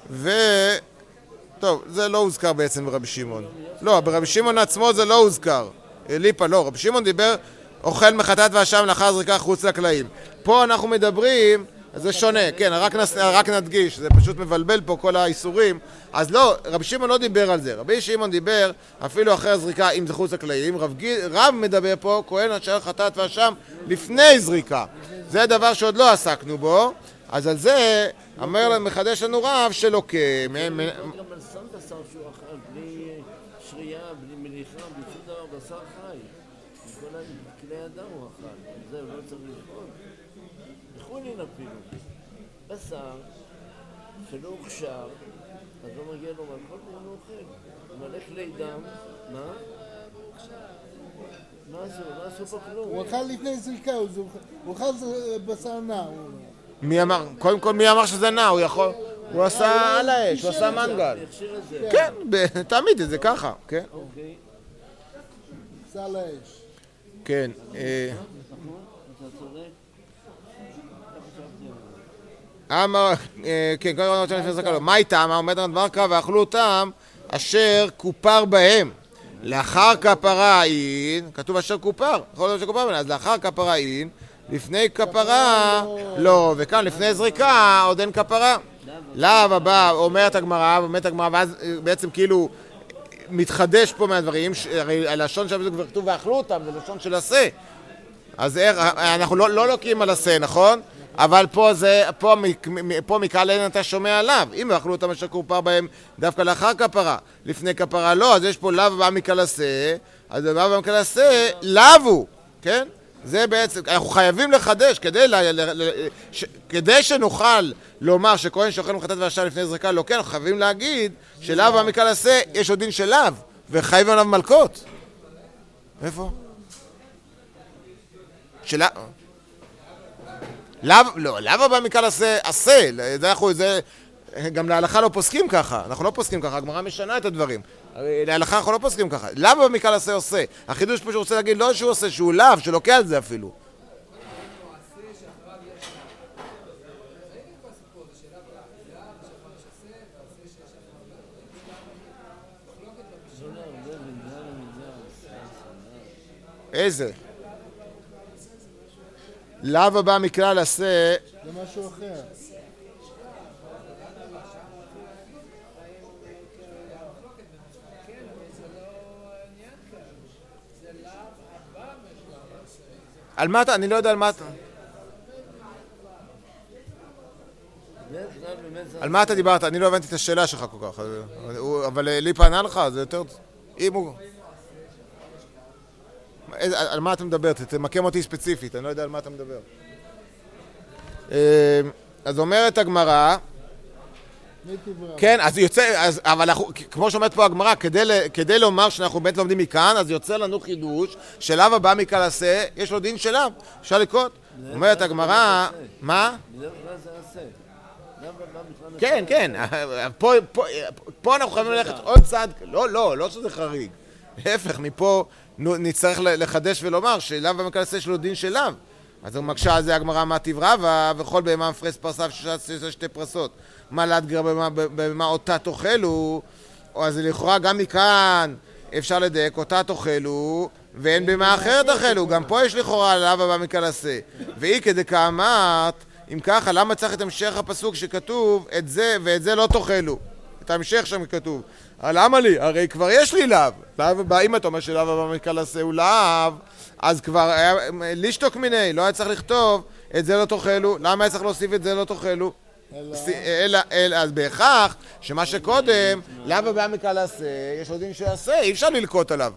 טוב, זה לא הוזכר בעצם ברבי שמעון. לא, ברבי שמעון עצמו זה לא הוזכר. ליפה, לא, רבי שמעון דיבר אוכל מחטאת ואשם לאחר הזריקה חוץ לקלעים. פה אנחנו מדברים, זה שונה, כן, רק נדגיש, זה פשוט מבלבל פה כל האיסורים. אז לא, רבי שמעון לא דיבר על זה. רבי שמעון דיבר אפילו אחרי הזריקה אם זה חוץ לקלעים. רב מדבר פה, כהן אשר חטאת ואשם לפני זריקה. זה דבר שעוד לא עסקנו בו. אז על זה אומר מחדש לנו רב שלוקה. גם על סם בשר שהוא אכל, בלי שרייה, בלי מליחה, בלי שום דבר, בשר חי. כל כלי אדם הוא אכל. זה הוא לא צריך לבחון. בחולין אפילו. בשר שלא הוכשר, אז לא מגיע לו מהכל ואין לו אוכל. הוא מלא כלי דם. מה? מה עשו פה כלום? הוא אכל לפני זריקה, הוא אכל בשר נע. מי אמר? קודם כל מי אמר שזה נע? הוא יכול... הוא עשה על האש, הוא עשה מנגל. כן, תמיד זה ככה, כן. עשה על האש. כן. אמר, כן, כל הזמן לפני זריקה לו. מה איתם? עומד על דבר קרא ואכלו אותם אשר כופר בהם. לאחר כפרה אין, כתוב אשר כופר, יכול להיות שכופר, אז לאחר כפרה אין, לפני כפרה לא, וכאן לפני זריקה עוד אין כפרה. לאו הבא, אומרת הגמרא, ואז בעצם כאילו מתחדש פה מהדברים, הרי הלשון שם זה כבר כתוב ואכלו אותם, זה לשון של עשה. אז אנחנו לא לוקים על עשה, נכון? אבל פה מקהל אין אתה שומע עליו. אם אכלו אותם אשר כופר בהם דווקא לאחר כפרה, לפני כפרה לא, אז יש פה לאו הבא מקהל עשה, אז לאו הבא מקהל עשה, לאו הוא, כן? זה בעצם, אנחנו חייבים לחדש, כדי שנוכל לומר שכהן שאוכל מחטאת ואשם לפני זריקה לא כן, אנחנו חייבים להגיד שלאו הבא מקהל עשה, יש עוד דין של לאו, וחייבים עליו מלכות. איפה? לאו הבא מקהל עשה, גם להלכה לא פוסקים ככה, אנחנו לא פוסקים ככה, הגמרא משנה את הדברים. להלכה אנחנו לא פוסקים ככה. לאו הבא מקהל עושה. החידוש פה שרוצה להגיד לא שהוא עושה, שהוא לאו, שלוקח על זה אפילו. איזה? לאו הבא מכלל עשה. זה משהו אחר. על מה אתה? אני לא יודע על מה אתה. על מה אתה דיברת? אני לא הבנתי את השאלה שלך כל כך. אבל לי פנה לך, זה יותר... אם הוא... על מה אתה מדבר? תמקם אותי ספציפית, אני לא יודע על מה אתה מדבר. אז אומרת הגמרא... כן, אז יוצא... אבל כמו שאומרת פה הגמרא, כדי לומר שאנחנו באמת לומדים מכאן, אז יוצא לנו חידוש שלאו הבא מכלל עשה, יש לו דין שלאו, אפשר לקרות. אומרת הגמרא... מה? כן, כן, פה אנחנו חייבים ללכת עוד צעד, לא שזה חריג, להפך, מפה נצטרך לחדש ולומר שלאו במקל עשה יש לו דין של לאו. אז הוא מקשה על זה הגמרא מה תברבה, וכל בהמה מפרס פרסיו שתי פרסות, מה לאתגר במה אותה תאכלו, אז לכאורה גם מכאן אפשר לדייק, אותה תאכלו, ואין במה אחרת תאכלו, גם פה יש לכאורה לאו במקל עשה, והיא כדי כאמרת, אם ככה, למה צריך את המשך הפסוק שכתוב את זה ואת זה לא תאכלו? את ההמשך שם כתוב. למה לי? הרי כבר יש לי לאו. אם אתה אומר שלאו במקל עשה הוא לאו, אז כבר היה לשתוק מיני, לא היה צריך לכתוב את זה לא תאכלו. למה היה צריך להוסיף את זה לא תאכלו? אז בהכרח שמה שקודם, לאו במקל עשה, יש לו דין שעשה, אי אפשר ללקוט עליו.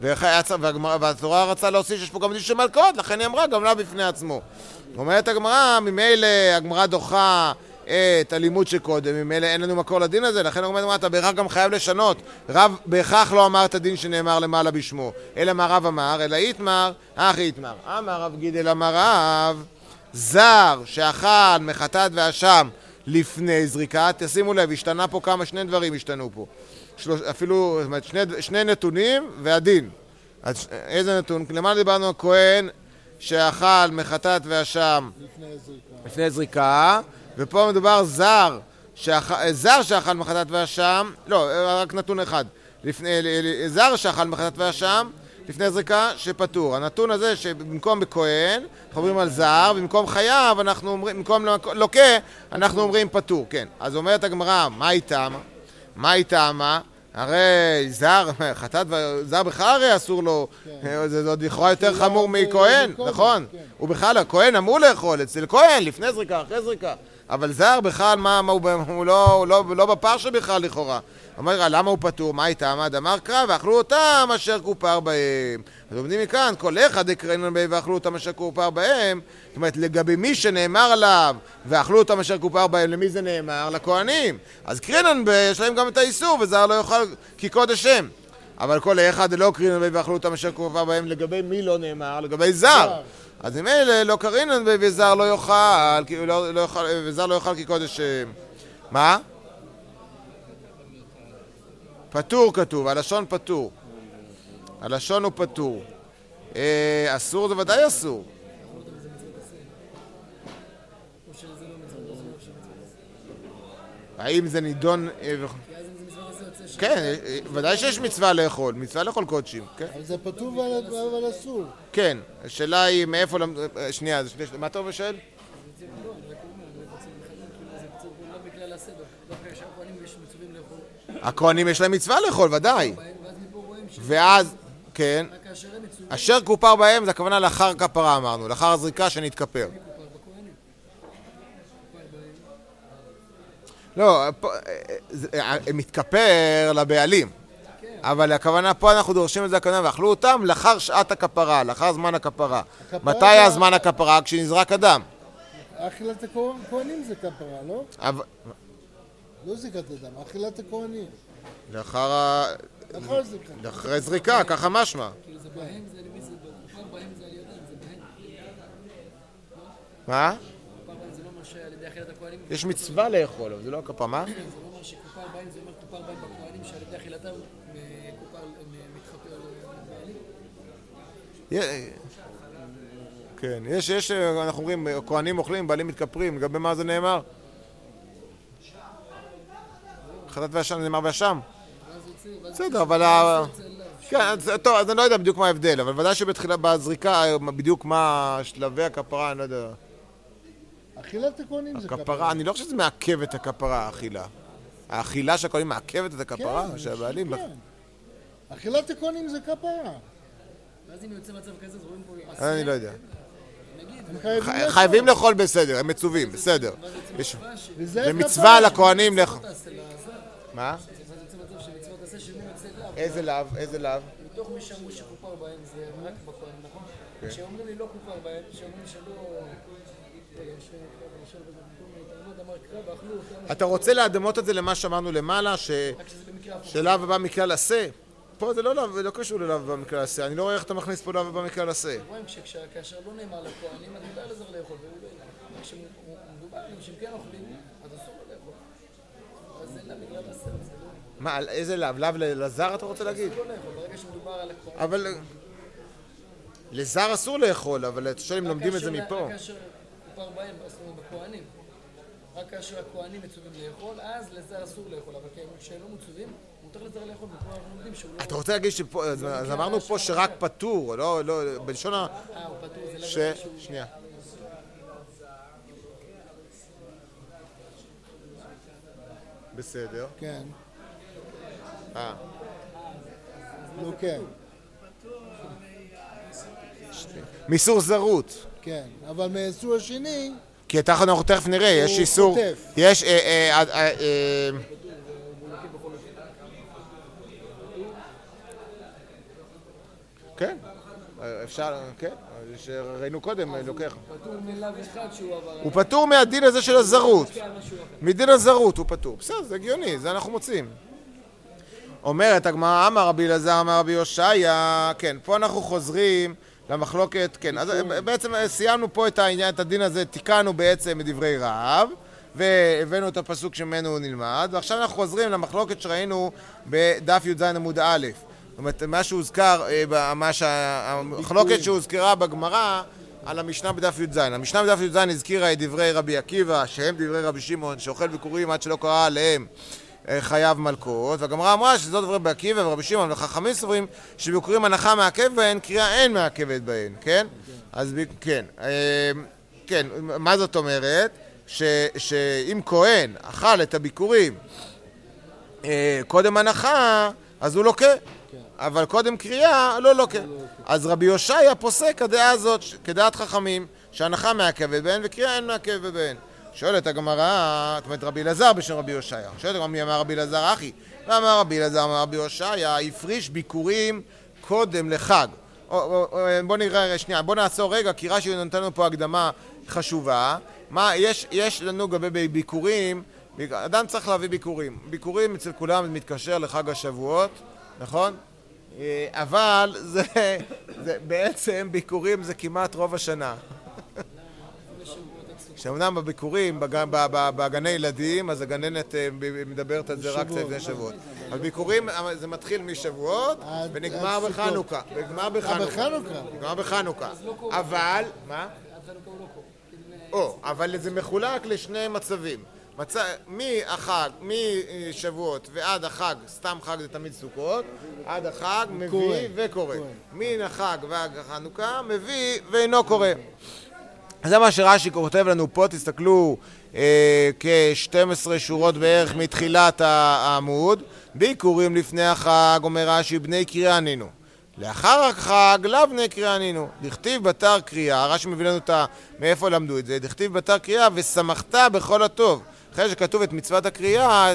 והתורה רצה להוסיף שיש פה גם דין של מלקות, לכן היא אמרה גם לאו בפני עצמו. אומרת הגמרא, ממילא הגמרא דוחה את הלימוד שקודם, ממילא אין לנו מקור לדין הזה, לכן אומרת, אתה בהכרח גם חייב לשנות. רב בהכרח לא אמר את הדין שנאמר למעלה בשמו, אלא מה רב אמר, אלא איתמר, איתמר. אמר רב גידל אמר רב, זר שאכל מחטאת ואשם לפני זריקה, תשימו לב, השתנה פה שני דברים השתנו פה. אפילו, שני נתונים והדין. איזה נתון? למעלה דיברנו הכהן, שאכל מחטאת ואשם לפני זריקה, ופה מדובר זר שאכל מחטאת ואשם, לא, רק נתון אחד, זר שאכל מחטאת ואשם לפני זריקה שפטור. הנתון הזה שבמקום בכהן אנחנו אומרים על זר, במקום חייב אנחנו אומרים, במקום לוקה אנחנו אומרים פטור, כן. אז אומרת הגמרא, מה היא טעמה? הרי זר, חטאת וזר בכלל הרי אסור לו, זה עוד לכאורה יותר חמור מכהן, נכון? הוא בכלל, הכהן אמור לאכול, אצל כהן, לפני זריקה, אחרי זריקה, אבל זר בכלל, הוא לא בפרשה בכלל לכאורה. אומר, למה הוא פטור? מה איתם? אמר קרא, ואכלו אותם אשר כופר בהם. אז עומדים מכאן, כל אחד הקראנו בהם ואכלו אותם אשר כופר בהם. זאת אומרת, לגבי מי שנאמר עליו ואכלו אותם אשר כופר בהם, למי זה נאמר? לכהנים. אז קרינן יש להם גם את האיסור, וזר לא יאכל כי קודש הם. אבל כל אחד לא קרינן בהם ואכלו אותם אשר כופר בהם, לגבי מי לא נאמר? לגבי זר. אז אם אלה לא קרינן בהם וזר לא יאכל כי קודש הם. מה? פטור כתוב, הלשון פטור. הלשון הוא פטור. אסור זה ודאי אסור. האם זה נידון... כן, ודאי שיש מצווה לאכול, מצווה לאכול קודשים. אבל זה פטור אבל אסור. כן, השאלה היא מאיפה... שנייה, מה אתה שואל? הכהנים יש להם מצווה לאכול, ודאי. ואז, כן, אשר כופר בהם זה הכוונה לאחר כפרה אמרנו, לאחר הזריקה שנתכפר. לא, מתכפר לבעלים. אבל הכוונה פה אנחנו דורשים את זה הכוונה, ואכלו אותם לאחר שעת הכפרה, לאחר זמן הכפרה. מתי היה זמן הכפרה? כשנזרק אדם. אכילת הכהנים זה כפרה, לא? לא זריקת אדם, אכילת הכהנים. לאחרי זריקה, ככה משמע. כאילו זה בהם, זה למי זה כופר בהם זה על ידם, זה בהם. מה? כופר בהם זה לא אומר שעל ידי אכילת הכהנים... יש מצווה לאכול, אבל זה לא הכפרה, מה? זה לא אומר שכופר בהם זה אומר כופר בהם בכהנים שעל ידי אכילתם מתחפר לבעלים. כן, יש, אנחנו אומרים, כהנים אוכלים, בעלים מתכפרים, לגבי מה זה נאמר? חטאת ואשם, נאמר ואשם? בסדר, אבל... כן, טוב, אז אני לא יודע בדיוק מה ההבדל, אבל ודאי שבתחילה בזריקה, בדיוק מה שלבי הכפרה, אני לא יודע. אכילת הכהנים זה הכפרה, אני לא חושב שזה מעכב את הכפרה, האכילה. האכילה של הכהנים מעכבת את הכפרה, כן, שהבעלים... כן. אכילת הכהנים זה כפרה. ואז אם יוצא מצב כזה, אז רואים פה... אני לא יודע. נגיד, חייבים לאכול בסדר, הם מצווים, בסדר. וזה זה מצווה לכהנים לאכול. תעשה לעזר. מה? זה יוצא מצב שמצוות תעשה שמי יוצא לאו. איזה לאו? איזה לאו? מתוך מי שאמרו שכופר בהם זה רק בכהן, נכון? כשאומרים לי לא כופר בהם, שאומרים שלא... אתה רוצה להדמות את זה למה שאמרנו למעלה, שלאו הבא מכלל עשה? פה זה לא קשור ללאו הבא מכלל עשה, אני לא רואה איך אתה מכניס פה לאו הבא מכלל עשה. רואים שכאשר לא נאמר לכהנים, אז מותר לזר לאכול, כשמדובר עליהם שהם כן אוכלים, אז אסור לו לאכול. אז אין לה בגלל עשה, זה לא... מה, איזה לאו? לאו לזר אתה רוצה להגיד? אסור לו לאכול, ברגע שמדובר על הכהנים. אבל... לזר אסור לאכול, אבל אתה שואל אם לומדים את זה מפה. רק כאשר כופר בהם, אסור בכהנים. רק כאשר הכהנים מצווים לאכול, אז לזר אסור לאכול, אבל כשהם לא מצווים, מותר לזר לאכול, וכמו אנחנו לומדים שהוא לא... אתה רוצה להגיד שפה, אז אמרנו פה שרק פטור, לא, בלשון ה... הוא פטור, זה לא... שנייה. בסדר. כן. נו כן. מיסור זרות. כן, אבל מהאיסור השני... כי אנחנו תכף נראה, יש איסור... חוטף. יש... כן, אפשר, כן, שראינו קודם, לוקח. פטור מלאו אחד שהוא עבר... הוא פטור מהדין הזה של הזרות. מדין הזרות הוא פטור. בסדר, זה הגיוני, זה אנחנו מוצאים. אומרת הגמרא, אמר רבי אלעזר, אמר רבי הושעיה, כן, פה אנחנו חוזרים למחלוקת, כן, אז בעצם סיימנו פה את העניין, את הדין הזה, תיקנו בעצם מדברי רב, והבאנו את הפסוק שממנו נלמד, ועכשיו אנחנו חוזרים למחלוקת שראינו בדף י"ז עמוד א', זאת אומרת, מה שהוזכר, המחלוקת שהוזכרה בגמרא על המשנה בדף י"ז. המשנה בדף י"ז הזכירה את דברי רבי עקיבא, שהם דברי רבי שמעון, שאוכל ביקורים עד שלא קרא עליהם חייב מלכות, והגמרא אמרה שזה דברי רבי עקיבא ורבי שמעון וחכמים סוברים שביקורים הנחה מעכב בהן, קריאה אין מעכבת בהן, כן? אז כן, כן, מה זאת אומרת? שאם כהן אכל את הביקורים קודם הנחה, אז הוא לוקה, אבל קודם קריאה לא לוקה. אז רבי הושעיה פוסק הדעה הזאת, כדעת חכמים, שהנחה מעכבת בהן וקריאה אין מעכבת בהן. שואלת הגמרא, זאת אומרת רבי אלעזר בשם רבי הושעיה. שואלת הגמרא, מי אמר רבי אלעזר אחי? ואמר רבי אלעזר, אמר רבי הושעיה, הפריש ביקורים קודם לחג. בוא נראה, שנייה, בוא נעצור רגע, כי רש"י נותן לנו פה הקדמה חשובה. יש לנו גבי ביקורים, אדם צריך להביא ביקורים. ביקורים אצל כולם מתקשר לחג השבועות, נכון? אבל זה בעצם ביקורים זה כמעט רוב השנה. שאומנם בביקורים, בגני ילדים, אז הגננת מדברת על זה רק לפני שבועות. אבל ביקורים זה מתחיל משבועות ונגמר בחנוכה. נגמר בחנוכה. אבל, מה? אבל זה מחולק לשני מצבים. מהחג, משבועות ועד החג, סתם חג זה תמיד סוכות, עד החג מביא וקורא. מן החג ועד החנוכה מביא ואינו קורא. זה מה שרש"י כותב לנו פה, תסתכלו כ-12 שורות בערך מתחילת העמוד. ביקורים לפני החג, אומר רש"י, בני קריאה נינו. לאחר החג, לאו בני קריאה נינו. דכתיב בתר קריאה, רש"י מביא לנו מאיפה למדו את זה, דכתיב בתר קריאה ושמחת בכל הטוב. אחרי שכתוב את מצוות הקריאה,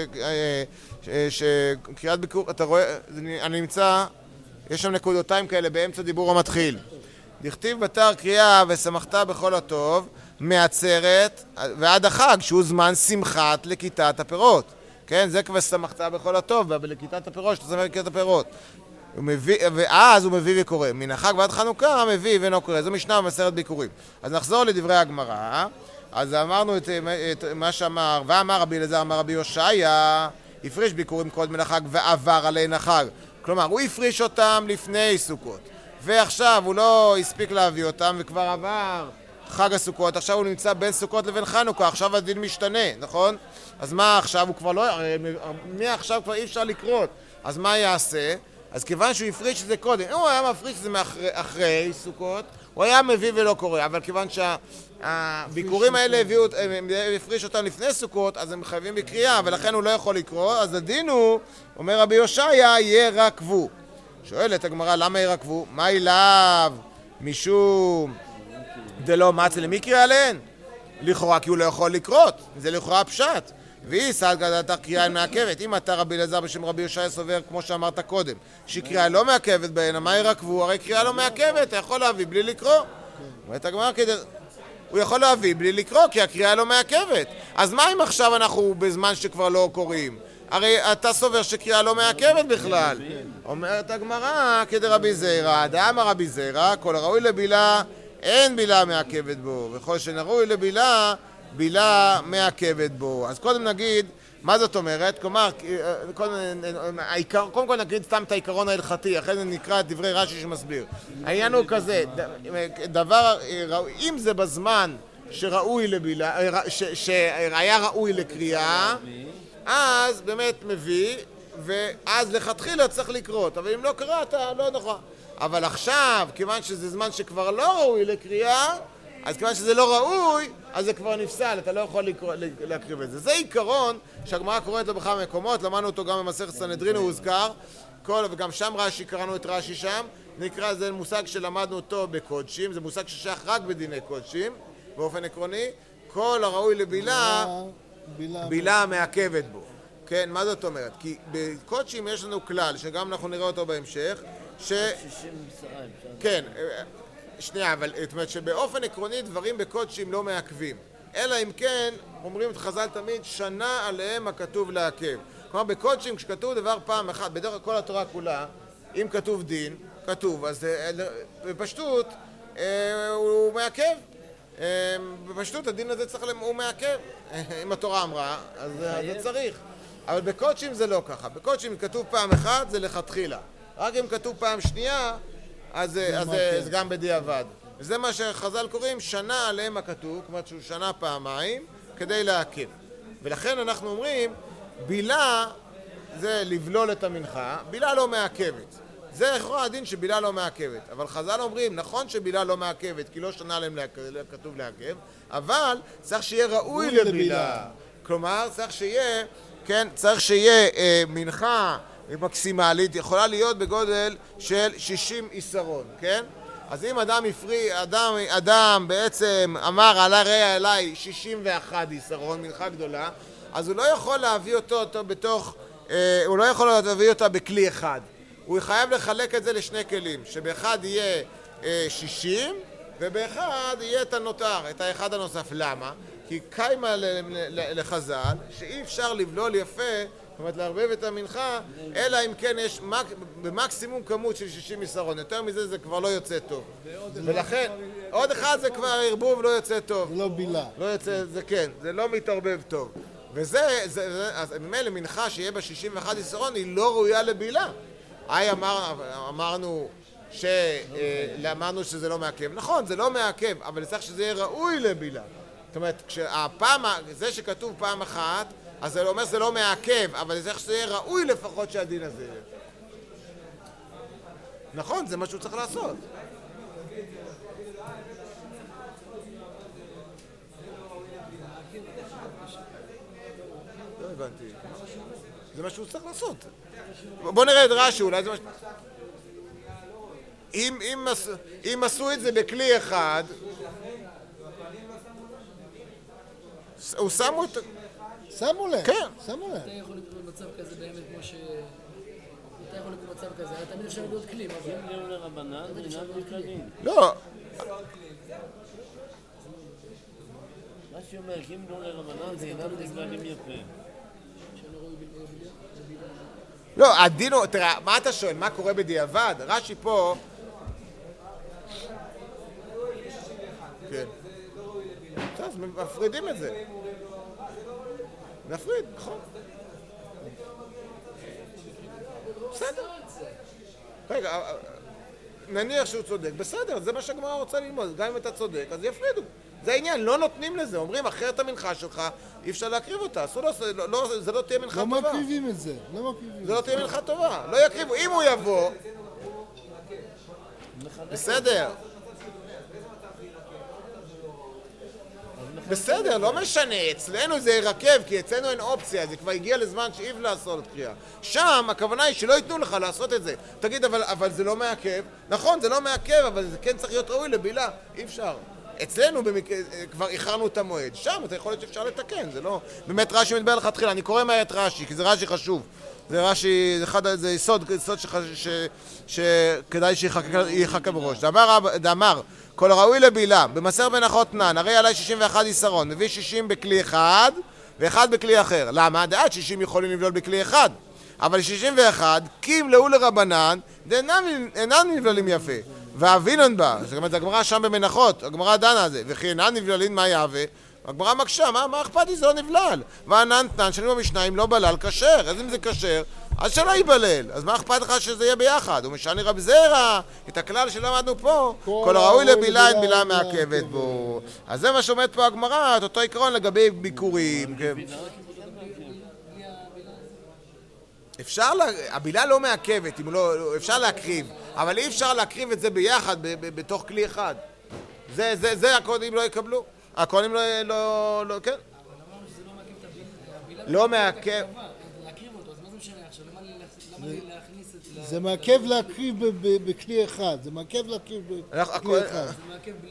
שקריאת ביקור, אתה רואה, אני נמצא, יש שם נקודותיים כאלה באמצע דיבור המתחיל. דכתיב בתר קריאה ושמחת בכל הטוב, מעצרת ועד החג, שהוא זמן שמחת לכיתת הפירות. כן, זה כבר שמחת בכל הטוב, ולכיתת הפירות, שאתה שמח לכיתת הפירות. ואז הוא מביא וקורא. מן החג ועד חנוכה מביא ואינו קורא. זו משנה במסכת ביקורים. אז נחזור לדברי הגמרא. אז אמרנו את מה שאמר, ואמר רבי אלעזר, אמר רבי הושעיה, הפריש ביקורים קודם לחג ועבר עליהן החג. כלומר, הוא הפריש אותם לפני סוכות. ועכשיו הוא לא הספיק להביא אותם וכבר עבר חג הסוכות, עכשיו הוא נמצא בין סוכות לבין חנוכה, עכשיו הדין משתנה, נכון? אז מה עכשיו הוא כבר לא, מעכשיו כבר אי אפשר לקרות אז מה יעשה? אז כיוון שהוא הפריש את זה קודם, אם הוא היה מפריש את זה אחרי סוכות, הוא היה מביא ולא קורא, אבל כיוון שהביקורים האלה הפריש אותם לפני סוכות, אז הם חייבים בקריאה, ולכן הוא לא יכול לקרוא, אז הדין הוא, אומר רבי יושעיה, ירקבו. שואלת הגמרא, למה ירקבו? מה אליו? משום דלא מצא למקרא עליהן? לכאורה, כי הוא לא יכול לקרות, זה לכאורה פשט. והיא סגדת הקריאה מעכבת. אם אתה רבי אלעזר בשם רבי יושעיה סובר, כמו שאמרת קודם, שקריאה לא מעכבת בהן, מה ירקבו? הרי קריאה לא מעכבת, אתה יכול להביא בלי לקרוא. אומרת הגמרא, הוא יכול להביא בלי לקרוא, כי הקריאה לא מעכבת. אז מה אם עכשיו אנחנו בזמן שכבר לא קוראים? הרי אתה סובר שקריאה לא מעכבת בכלל. אומרת הגמרא, כדרבי זיירא, דאמר רבי זיירא, כל הראוי לבילה, אין בילה מעכבת בו, וכל שנראוי לבילה, בילה מעכבת בו. אז קודם נגיד, מה זאת אומרת? כלומר, קודם כל נגיד סתם את העיקרון ההלכתי, אחרי זה נקרא את דברי רש"י שמסביר. העניין הוא כזה, אם זה בזמן שראוי לבילה, שהיה ראוי לקריאה, אז באמת מביא, ואז לכתחילה צריך לקרות, אבל אם לא קראת, לא נכון. אבל עכשיו, כיוון שזה זמן שכבר לא ראוי לקריאה, אז כיוון שזה לא ראוי, אז זה כבר נפסל, אתה לא יכול להקריב את זה. זה עיקרון שהגמרא קוראת לו בכמה מקומות, למדנו אותו גם במסכת סנהדרין, הוא הוזכר, וגם שם רש"י, קראנו את רש"י שם, נקרא, זה מושג שלמדנו אותו בקודשים, זה מושג ששייך רק בדיני קודשים, באופן עקרוני, כל הראוי לבילה, בילה מעכבת בו. כן, מה זאת אומרת? כי בקודשים יש לנו כלל, שגם אנחנו נראה אותו בהמשך, 60 מסיים. כן, שנייה, אבל זאת אומרת שבאופן עקרוני דברים בקודשים לא מעכבים. אלא אם כן, אומרים את חז"ל תמיד, שנה עליהם הכתוב לעכב. כלומר, בקודשים כשכתוב דבר פעם אחת, בדרך כלל כל התורה כולה, אם כתוב דין, כתוב, אז בפשטות הוא מעכב. בפשטות הדין הזה הוא מעכב. אם התורה אמרה, אז זה צריך. אבל בקודשים זה לא ככה. בקודשים כתוב פעם אחת, זה לכתחילה. רק אם כתוב פעם שנייה, אז זה גם בדיעבד. וזה מה שחז"ל קוראים, שנה עליהם הכתוב, כלומר שהוא שנה פעמיים, כדי לעכב. ולכן אנחנו אומרים, בילה זה לבלול את המנחה, בילה לא מעכבת. זה לכאורה הדין שבילה לא מעכבת. אבל חז"ל אומרים, נכון שבילה לא מעכבת, כי לא שנה עליהם כתוב לעכב, אבל צריך שיהיה ראוי לבילה. כלומר, צריך שיהיה מנחה מקסימלית, יכולה להיות בגודל של 60 עיסרון, כן? אז אם אדם בעצם אמר עלה אליי 61 עיסרון, מנחה גדולה, אז הוא לא יכול להביא אותו בתוך, הוא לא יכול להביא אותה בכלי אחד. הוא חייב לחלק את זה לשני כלים, שבאחד יהיה 60 ובאחד יהיה את הנותר, את האחד הנוסף. למה? כי קיימה לחז"ל שאי אפשר לבלול יפה, זאת אומרת לערבב את המנחה, אלא אם כן יש במקסימום כמות של 60 עיסרון. יותר מזה זה כבר לא יוצא טוב. ולכן, עוד אחד זה כבר ערבוב לא יוצא טוב. זה לא בילה. לא יוצא, זה כן, זה לא מתערבב טוב. וזה, אז ממילא מנחה שיהיה בה 61 עיסרון היא לא ראויה לבילה. אמרנו שזה לא מעכב. נכון, זה לא מעכב, אבל צריך שזה יהיה ראוי לבילה. זאת אומרת, זה שכתוב פעם אחת, אז זה אומר שזה לא מעכב, אבל צריך שזה יהיה ראוי לפחות שהדין הזה יהיה. נכון, זה מה שהוא צריך לעשות. לא הבנתי. זה מה שהוא צריך לעשות. בוא נראה את רש"י, אולי זה מה אם עשו את זה בכלי אחד, הוא שמו את... שמו להם. כן. שמו להם. אתה יכול לקרוא מצב כזה באמת כמו ש... אתה יכול לקרוא מצב כזה, היה תמיד אפשר להיות כלים, אבל... אם ליאור לרבנן, דינם לכלים. לא. מה שאומר, אם ליאור לרבנן, דינם לכלים יפה. לא, הדין הוא... תראה, מה אתה שואל? מה קורה בדיעבד? רש"י פה... כן. אז מפרידים את זה. נפריד, נכון. בסדר. רגע, נניח שהוא צודק, בסדר, זה מה שהגמרא רוצה ללמוד, גם אם אתה צודק, אז יפרידו. זה העניין, לא נותנים לזה, אומרים אחרת המנחה שלך, אי אפשר להקריב אותה, זה לא תהיה מנחה טובה. לא מקריבים את זה, לא מקריבים. זה לא תהיה מנחה טובה, לא יקריבו, אם הוא יבוא... בסדר. בסדר, לא משנה, אצלנו זה ירכב, כי אצלנו אין אופציה, זה כבר הגיע לזמן שאי אפשר לעשות קריאה. שם הכוונה היא שלא ייתנו לך לעשות את זה. תגיד, אבל זה לא מעכב. נכון, זה לא מעכב, אבל זה כן צריך להיות ראוי לבילה. אי אפשר. אצלנו כבר איחרנו את המועד. שם אתה יכול להיות שאפשר לתקן, זה לא... באמת רש"י מדבר לך תחילה, אני קורא מהר את רש"י, כי זה רש"י חשוב. זה רש"י, זה יסוד שכדאי שיחכה בראש. דאמר, כל הראוי לבילה, במסר בין אחותנן, הרי עלי 61 יסרון, מביא 60 בכלי אחד, ואחד בכלי אחר. למה? דעת 60 יכולים לבלול בכלי אחד. אבל 61, קים לאו לרבנן, אינן נבללים יפה. ואבינן בה, זאת אומרת, הגמרא שם במנחות, הגמרא דנה על זה, וכי אינן נבללים מה יהווה? הגמרא מקשה, מה אכפת לי? זה לא נבלל. ועננתן, שנים במשניים לא בלל כשר. אז אם זה כשר, אז שלא ייבלל. אז מה אכפת לך שזה יהיה ביחד? ומשני רב זרע, את הכלל שלמדנו פה, כל הראוי לבילה אין בילה מעכבת בו. אז זה מה שעומד פה הגמרא, את אותו עקרון לגבי ביקורים. הבילה לא מעכבת, אפשר להקריב, אבל אי אפשר להקריב את זה ביחד בתוך כלי אחד. זה הכהנים לא יקבלו. הכהנים לא, כן? לא מעכב. להקריב אותו, אז מה זה משנה עכשיו? למה להכניס את זה? זה מעכב להקריב בכלי אחד, זה מעכב להקריב בכלי אחד. זה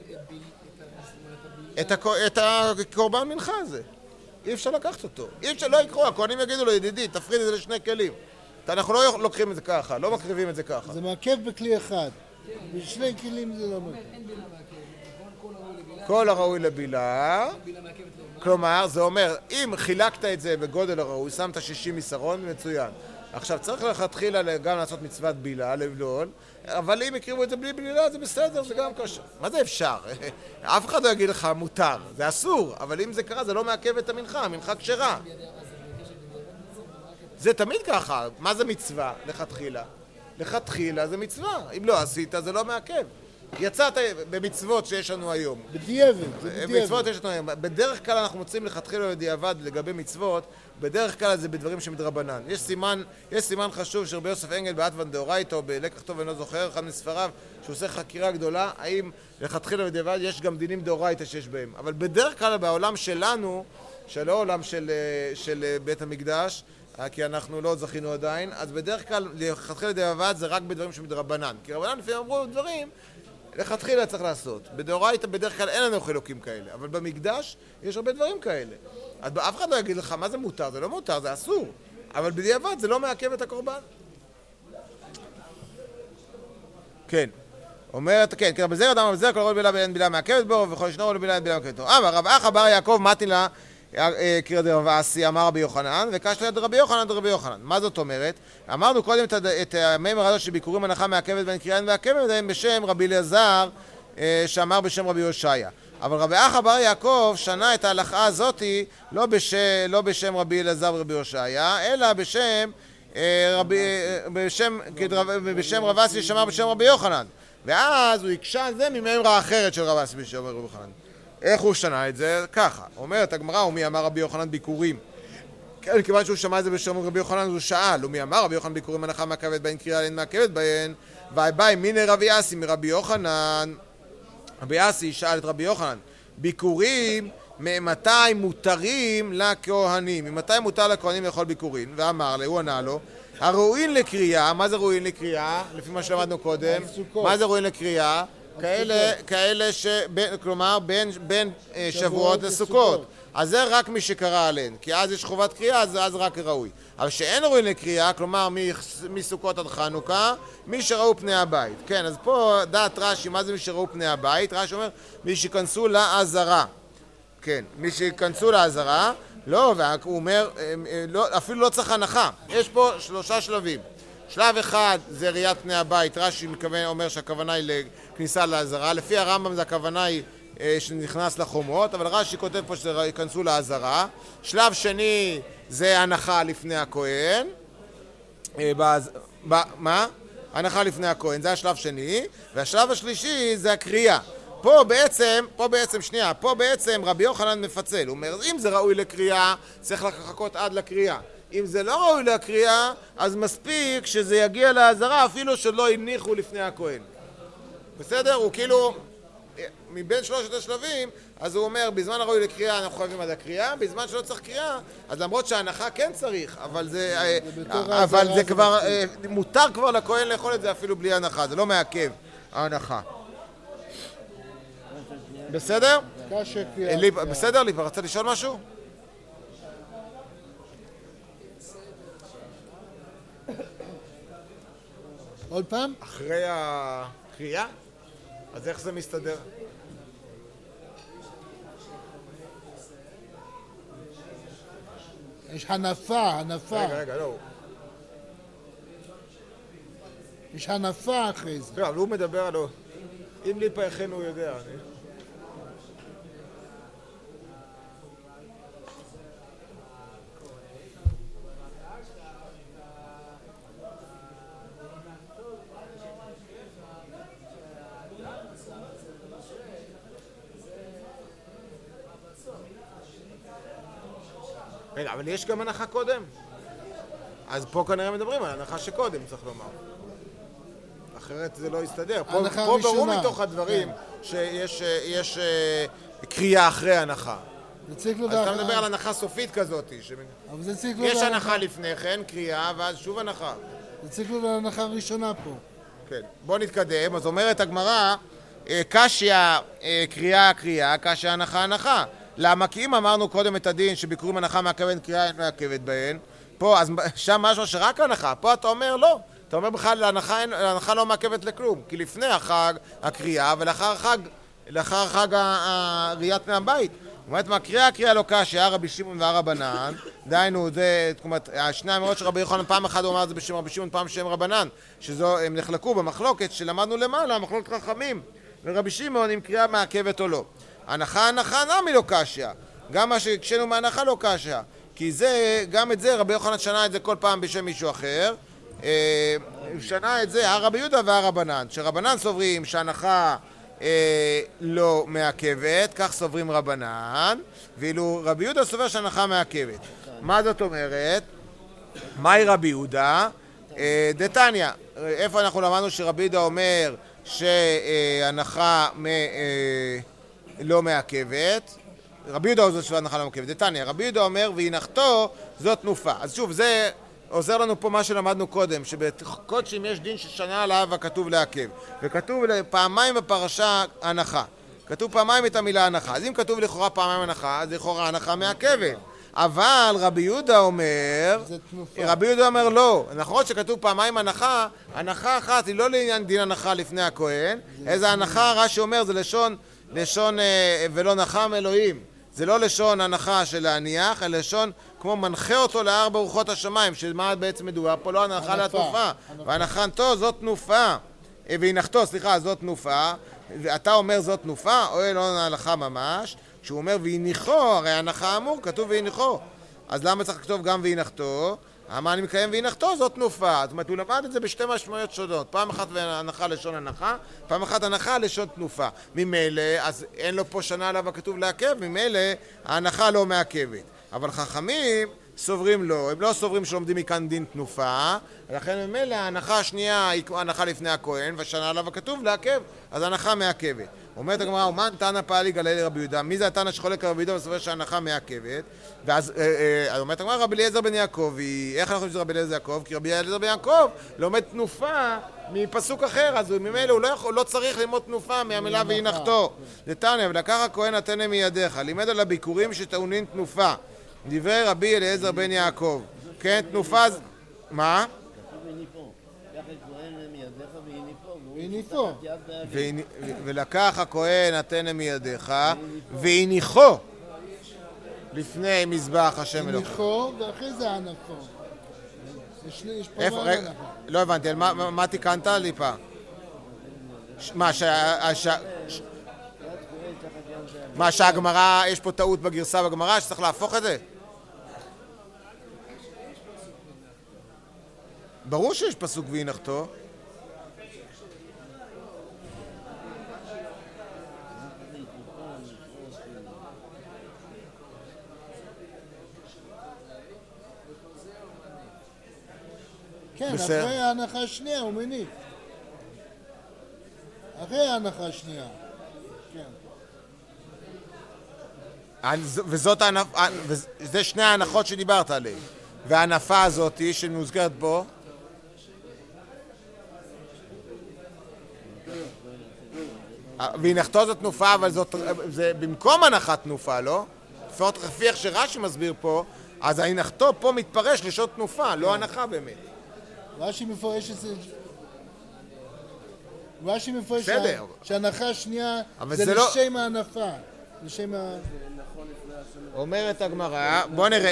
מעכב את הקורבן מנחה הזה. אי אפשר לקחת אותו. אי אפשר, לא יקחו, הכהנים יגידו לו, ידידי, תפריד את זה לשני כלים. אנחנו לא לוקחים את זה ככה, לא מקריבים את זה ככה. זה מעכב בכלי אחד. בשני כלים זה לא מעכב. אין בילה מעכב. כל הראוי לבילה, כלומר, זה אומר, אם חילקת את זה בגודל הראוי, שמת 60 מסרון, מצוין. עכשיו, צריך לכתחילה גם לעשות מצוות בילה, לבלול, אבל אם יקריבו את זה בלי בילה, זה בסדר, זה גם קשה. מה זה אפשר? אף אחד לא יגיד לך מותר, זה אסור, אבל אם זה קרה, זה לא מעכב את המנחה, המנחה כשרה. זה תמיד ככה. מה זה מצווה? לכתחילה. לכתחילה זה מצווה. אם לא עשית, זה לא מעכב. יצאת במצוות שיש לנו היום. בדיעבד, זה בדיעבד. מצוות שיש לנו היום. בדרך כלל אנחנו מוצאים לכתחילה לדיעבד לגבי מצוות, בדרך כלל זה בדברים שמדרבנן. יש סימן חשוב שרבי יוסף אנגל באתוון דאורייתא, או בלקח טוב אינו זוכר, אחד מספריו, שהוא עושה חקירה גדולה, האם לכתחילה לדיעבד יש גם דינים דאורייתא שיש בהם. אבל בדרך כלל בעולם שלנו, שלא עולם של בית המקדש, כי אנחנו לא זכינו עדיין, אז בדרך כלל לכתחילה לדיעבד זה רק בדברים שמדרבנן. כי רבנן לפעמים אמרו דברים לכתחילה צריך לעשות. בדאורייתא בדרך כלל אין לנו חילוקים כאלה, אבל במקדש יש הרבה דברים כאלה. אז אף אחד לא יגיד לך מה זה מותר, זה לא מותר, זה אסור. אבל בדיעבד זה לא מעכב את הקורבן. כן. אומרת, כן, כי בזרע אדם ובזרע כל הראוי לבילה אין בילה מעכבת בו, וכל ישנו לבילה אין בילה מעכבת בו. אמר רב אחא בר יעקב מתין לה קרא דרב אסי, אמר רבי יוחנן, וקש ליד רבי יוחנן דרבי יוחנן. מה זאת אומרת? אמרנו קודם את המימר הזה שביקורים הנחה מעכבת בין קריאה מעכבת הם בשם רבי אליעזר, שאמר בשם רבי יושעיה. אבל רבי אחא בר יעקב שנה את ההלכה הזאתי לא בשם רבי אליעזר ורבי יושעיה, אלא בשם רב אסי שאמר בשם רבי יוחנן. ואז הוא הקשה על זה ממימרה אחרת של רב אסי בשם רבי יוחנן. איך הוא שנה את זה? ככה. אומרת הגמרא, ומי אמר רבי יוחנן ביקורים? כן, כיוון שהוא שמע את זה בשם רבי יוחנן, הוא שאל, ומי אמר רבי יוחנן ביקורים הנחה מעכבת בהן קריאה אין מעכבת בהן, והבאי מיני רבי אסי מרבי יוחנן. רבי אסי שאל את רבי יוחנן, ביקורים ממתי מותרים לכהנים? ממתי מותר לכהנים לאכול ביקורים? ואמר לה, הוא ענה לו, הראוין לקריאה, מה זה ראוין לקריאה? לפי מה שלמדנו קודם, מה זה ראוין לקריאה? כאלה כלומר בין שבועות לסוכות. אז זה רק מי שקרא עליהן, כי אז יש חובת קריאה, אז רק ראוי. אבל שאין ראוי לקריאה, כלומר מסוכות עד חנוכה, מי שראו פני הבית. כן, אז פה דעת רש"י, מה זה מי שראו פני הבית? רש"י אומר, מי שכנסו לעזרה. כן, מי שכנסו לעזרה, לא, והוא אומר, אפילו לא צריך הנחה. יש פה 3 שלבים. שלב אחד זה ראיית פני הבית, רש"י אומר שהכוונה היא לכניסה לעזרה, לפי הרמב"ם זה הכוונה היא שנכנס לחומות, אבל רש"י כותב פה שזה ייכנסו לעזרה. שלב שני זה הנחה לפני הכהן, מה? הנחה לפני הכהן, זה השלב שני, והשלב השלישי זה הקריאה. פה בעצם רבי יוחנן מפצל. הוא אומר, אם זה ראוי לקריאה, צריך לחכות עד לקריאה. אם זה לא ראוי לקריאה, אז מספיק שזה יגיע להזרה, אפילו שלא הניחו לפני הכהן. בסדר? הוא כאילו, מבין שלושת השלבים, אז הוא אומר, בזמן הראוי לקריאה אנחנו חייבים עד הקריאה, בזמן שלא צריך קריאה, אז למרות שההנחה כן צריך, אבל זה כבר, מותר כבר לכהן לאכול את זה אפילו בלי הנחה, זה לא מעכב ההנחה. בסדר? בסדר, ליפה, רצה לשאול משהו? עוד פעם? אחרי הקריאה? אז איך זה מסתדר? יש הנפה. רגע, לא. יש הנפה אחרי זה. אבל הוא מדבר על... אם ליפה יכן הוא יודע. רגע, אבל יש גם הנחה קודם. אז פה כנראה מדברים על הנחה שקודם, צריך לומר. אחרת זה לא יסתדר. פה ברור מתוך הדברים שיש קריאה אחרי הנחה. אז אתה מדבר על הנחה סופית כזאת. יש הנחה לפני כן, קריאה, ואז שוב הנחה. זה צריך להיות הנחה ראשונה פה. כן, בוא נתקדם. אז אומרת הגמרא, קשיא קריאה, קשיא הנחה. למה? כי אם אמרנו קודם את הדין שביקורים הנחה מעכבת קריאה אין מעכבת בהן, פה, אז שם משהו שרק הנחה, פה אתה אומר לא. אתה אומר בכלל, להנחה לא מעכבת לכלום, כי לפני החג הקריאה ולאחר החג ראיית מהבית. זאת אומרת, מהקריאה לא קשיא, רבי שמעון והרבנן, דהיינו, זה, שני האמירות של רבי יוחנן, פעם אחת הוא אמר את זה בשם רבי שמעון, פעם בשם רבנן, הם נחלקו במחלוקת שלמדנו למעלה, מחלוקת חכמים, ורבי שמעון אם קריאה מעכבת או לא. הנחה נמי לא קשיא, גם מה שהקשינו מהנחה לא קשיא, כי זה, גם את זה, רבי יוחנן שנה את זה כל פעם בשם מישהו אחר, שנה את זה הרבי יהודה והרבנן, שרבנן סוברים שהנחה לא מעכבת, כך סוברים רבנן, ואילו רבי יהודה סובר שהנחה מעכבת. מה זאת אומרת? מהי רבי יהודה? דתניא, איפה אנחנו למדנו שרבי יהודה אומר שהנחה לא מעכבת? רבי יהודה הוא זאת שהנחה לא מעכבת. דתניא, רבי יהודה אומר והנחתו זאת תנופה. אז שוב, זה עוזר לנו פה מה שלמדנו קודם, שבקודשים יש דין ששנה עליו הכתוב לעכב, וכתוב פעמיים בפרשה הנחה. כתוב פעמיים את המילה הנחה. אז אם כתוב לכאורה פעמיים הנחה, אז לכאורה הנחה מעכבת. אבל רבי יהודה אומר לא. נכון שכתוב פעמיים הנחה, הנחה אחת היא לא לעניין דין הנחה לפני הכהן, איזה הנחה רש"י אומר זה לשון ולא נחם אלוהים. זה לא לשון הנחה של להניח, אלא לשון כמו מנחה אותו לארבע רוחות השמיים, שמה בעצם מדובר פה? לא הנחה לתנופה. והנחתו זאת תנופה. זאת תנופה. ואתה אומר זאת תנופה, או לא ההלכה ממש. כשהוא אומר והניחו, הרי הנחה אמור, כתוב והניחו. אז למה צריך לכתוב גם והנחתו? מה אני מקיים והנחתו? זאת תנופה. זאת אומרת, הוא למד את זה בשתי משמעויות שונות. פעם אחת הנחה לשון הנחה, פעם אחת הנחה לשון תנופה. ממילא, אז אין לו פה שנה עליו הכתוב לעכב, ממילא ההנחה לא מעכבת. אבל חכמים סוברים לא, הם לא סוברים שלומדים מכאן דין תנופה, לכן ממילא ההנחה השנייה היא הנחה לפני הכהן, והשנה עליו הכתוב לעכב, אז ההנחה מעכבת. אומרת הגמרא, ומן תנא פעלי גלי לרבי יהודה? מי זה התנא שחולק על רבי יהודה וסובר שההנחה מעכבת? ואז אומרת הגמרא, רבי אליעזר בן יעקב, איך אנחנו חושבים שזה רבי אליעזר בן יעקב? כי רבי אליעזר בן יעקב לומד תנופה מפסוק אחר, אז ממילא הוא לא צריך ללמוד תנופה מהמילה והנחתו. דתניא, ולקח הכהן נתנה מידיך, לימד על הביקורים שטעונים תנופה. דברי רבי אליעזר בן יעקב. כן, תנופה... מה? והניחו. ולקח הכהן נתנה מידיך והניחו לפני מזבח השם אלוהים. הניחו ואחרי זה הנחו. יש פה מה הנחה. לא הבנתי, מה תיקנת לי פעם? מה שהגמרא, יש פה טעות בגרסה בגמרא שצריך להפוך את זה? ברור שיש פסוק והנחתו. כן, בסדר. אחרי ההנחה השנייה הוא מניף. אחרי ההנחה השנייה. כן. וזה שני ההנחות שדיברת עליהן. וההנפה הזאת שמוזכרת פה, והנחתו זאת תנופה, אבל זה במקום הנחת תנופה, לא? לפחות לפי איך שרש"י מסביר פה, אז ההנחתו פה מתפרש לשעות תנופה, לא הנחה באמת. רש"י מפרש את זה... רש"י מפרש בסדר. שההנחה השנייה אבל זה זה לא- לשם ההנפה. לשם ה... אומרת הגמרא, בוא נראה.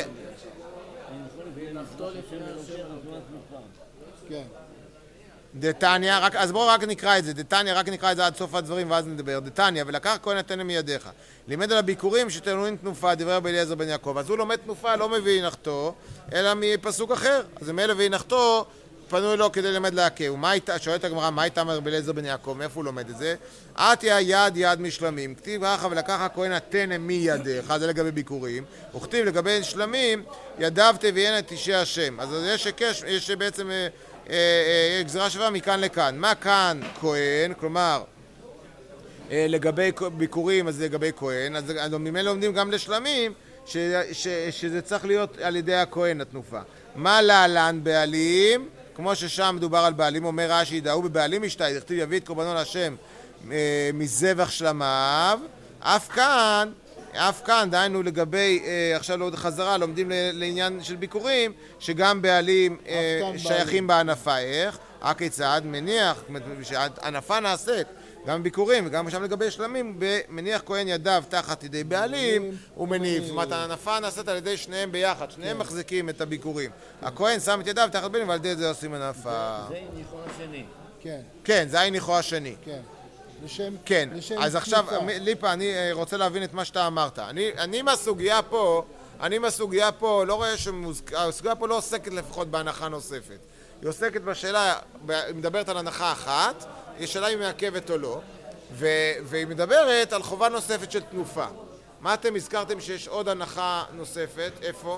כן. דתניא, אז בואו רק נקרא את זה, דתניא, רק נקרא את זה עד סוף הדברים ואז נדבר. דתניא, ולקח כהן נתן מידיך. לימד על הביקורים שתלויים תנופה, דברי רבי אליעזר בן יעקב. אז הוא לומד תנופה, לא מביא הנחתו, אלא מפסוק אחר. אז ממילא והנחתו, פנו לו כדי ללמד להקהו. שואלת הגמרא, מה הייתה רבי אליעזר בן יעקב? מאיפה הוא לומד את זה? עטיה יד משלמים. כתיב ככה ולקח הכהן נתן מידיך, זה לגבי ביקורים. וכתיב לגבי שלמים, ידיו תביאנה את אישי השם. אז יש בעצם גזירה שווה מכאן לכאן. מה כאן כהן? כלומר, לגבי ביקורים, אז לגבי כהן. אז ממילא לומדים גם לשלמים, שזה צריך להיות על ידי הכהן התנופה. מה להלן בעלים? כמו ששם מדובר על בעלים, אומר רש"י, דאו בבעלים ישתעי, דכתיב יביא את קורבנו להשם מזבח שלמיו. אף כאן, דהיינו לגבי, עכשיו לעוד חזרה, לומדים לעניין של ביקורים, שגם בעלים שייכים בהנפה. איך? הכיצד? מניח, שההנפה נעשית גם ביקורים וגם שם לגבי שלמים, מניח כהן ידיו תחת ידי בעלים ומניף. זאת אומרת, ההנפה נעשית על ידי שניהם ביחד, שניהם מחזיקים את הביקורים. הכהן שם את ידיו תחת בעלים ועל ידי זה עושים הנפה. זה ניחו השני. כן. כן, זה הניחו השני. כן. כן, אז עכשיו, תנופה. ליפה, אני רוצה להבין את מה שאתה אמרת. אני מהסוגיה פה, לא רואה שהסוגיה פה לא עוסקת לפחות בהנחה נוספת. היא עוסקת בשאלה, היא מדברת על הנחה אחת, היא שאלה אם היא מעכבת או לא, והיא מדברת על חובה נוספת של תנופה. מה אתם הזכרתם שיש עוד הנחה נוספת? איפה?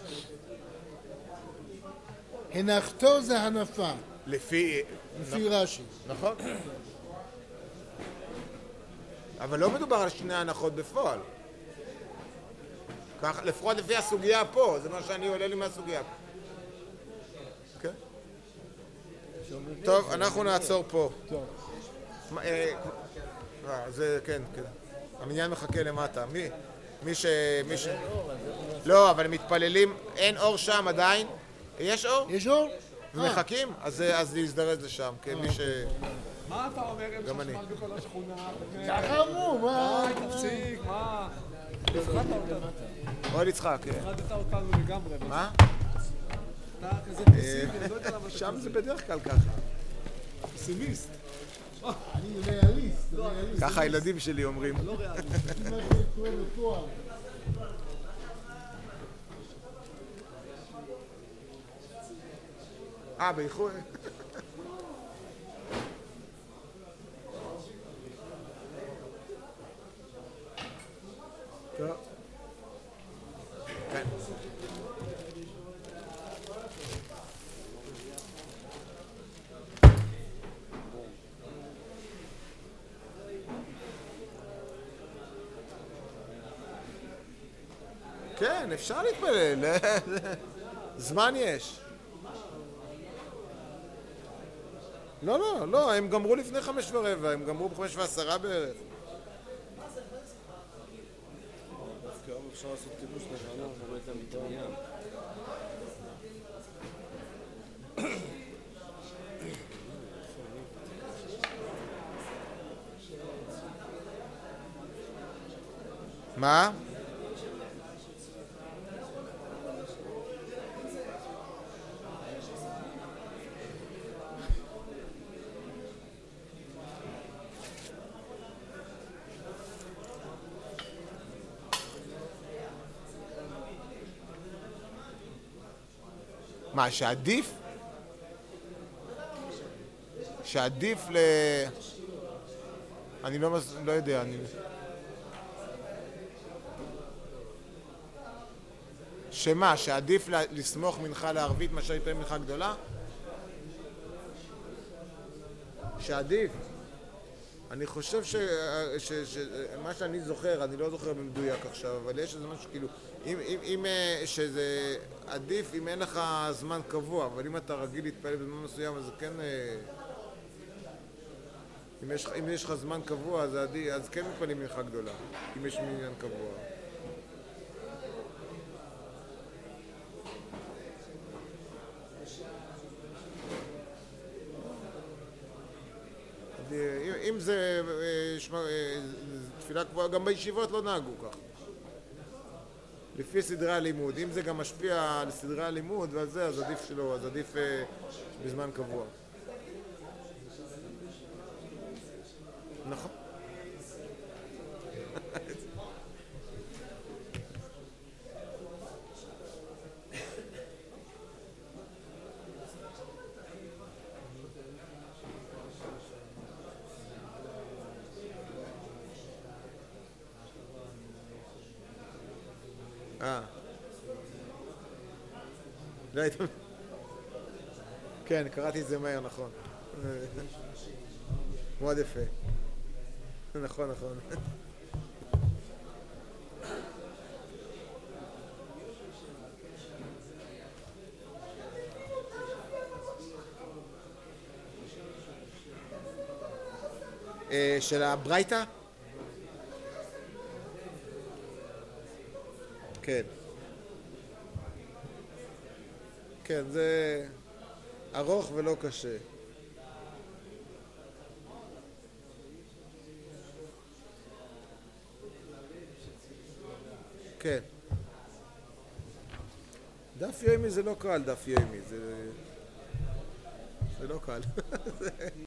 הנחתו זה הנפה, לפי רש"י. נכון? אבל לא מדובר על שני הנחות בפועל. כך, לפחות לפי הסוגיה פה, זה מה שאני עולה לי מהסוגיה פה. אוקיי? טוב, אנחנו נעצור פה. טוב. זה, כן. המניין מחכה למטה. מי ש... לא, אבל הם מתפללים, אין אור שם עדיין. יש אור? יש אור? ומחכים? אז להזדרז לשם, כן, מי ש... מה אתה אומר? גם אני. חשמל בכל השכונה. ככה אמרו, מה? תפסיק, מה? הפחדת אותנו. אוהד יצחק, כן. הפחדת אותנו לגמרי. מה? אתה כזה פסימי, אני לא יודע למה שם זה בדרך כלל ככה. פסימיסט. אני ריאליסט. ככה הילדים שלי אומרים. לא ריאלי. מה שקורה בפועל. באיחור. טוב. כן. כן, אפשר להתפלל. זמן יש. לא, הם גמרו לפני 5:15, הם גמרו ב5:10 בערך. אפשר לעשות קידוש לחנוך בבית המטבחיים. מה? מה, שעדיף? שעדיף אני לא יודע, שמה, שעדיף לסמוך מנחה לערבית מאשר יותר מנחה גדולה? שעדיף. אני חושב מה שאני זוכר, אני לא זוכר במדויק עכשיו, אבל יש איזה משהו כאילו, שזה עדיף אם אין לך זמן קבוע, אבל אם אתה רגיל להתפלל בזמן מסוים, אז זה כן, אם יש לך זמן קבוע, אז כן מתפלים מנחה גדולה, אם יש מניין קבוע. אם זה תפילה קבועה, גם בישיבות לא נהגו כך. לפי סדרי הלימוד. אם זה גם משפיע על סדרי הלימוד ועל זה, אז עדיף שלא, אז עדיף בזמן קבוע. נכון. לא היית... כן, קראתי את זה מהר, נכון. מאוד יפה. נכון, נכון. של הברייתא? כן. כן, זה ארוך ולא קשה. כן. דף יומי זה לא קל, דף יומי. זה לא קל.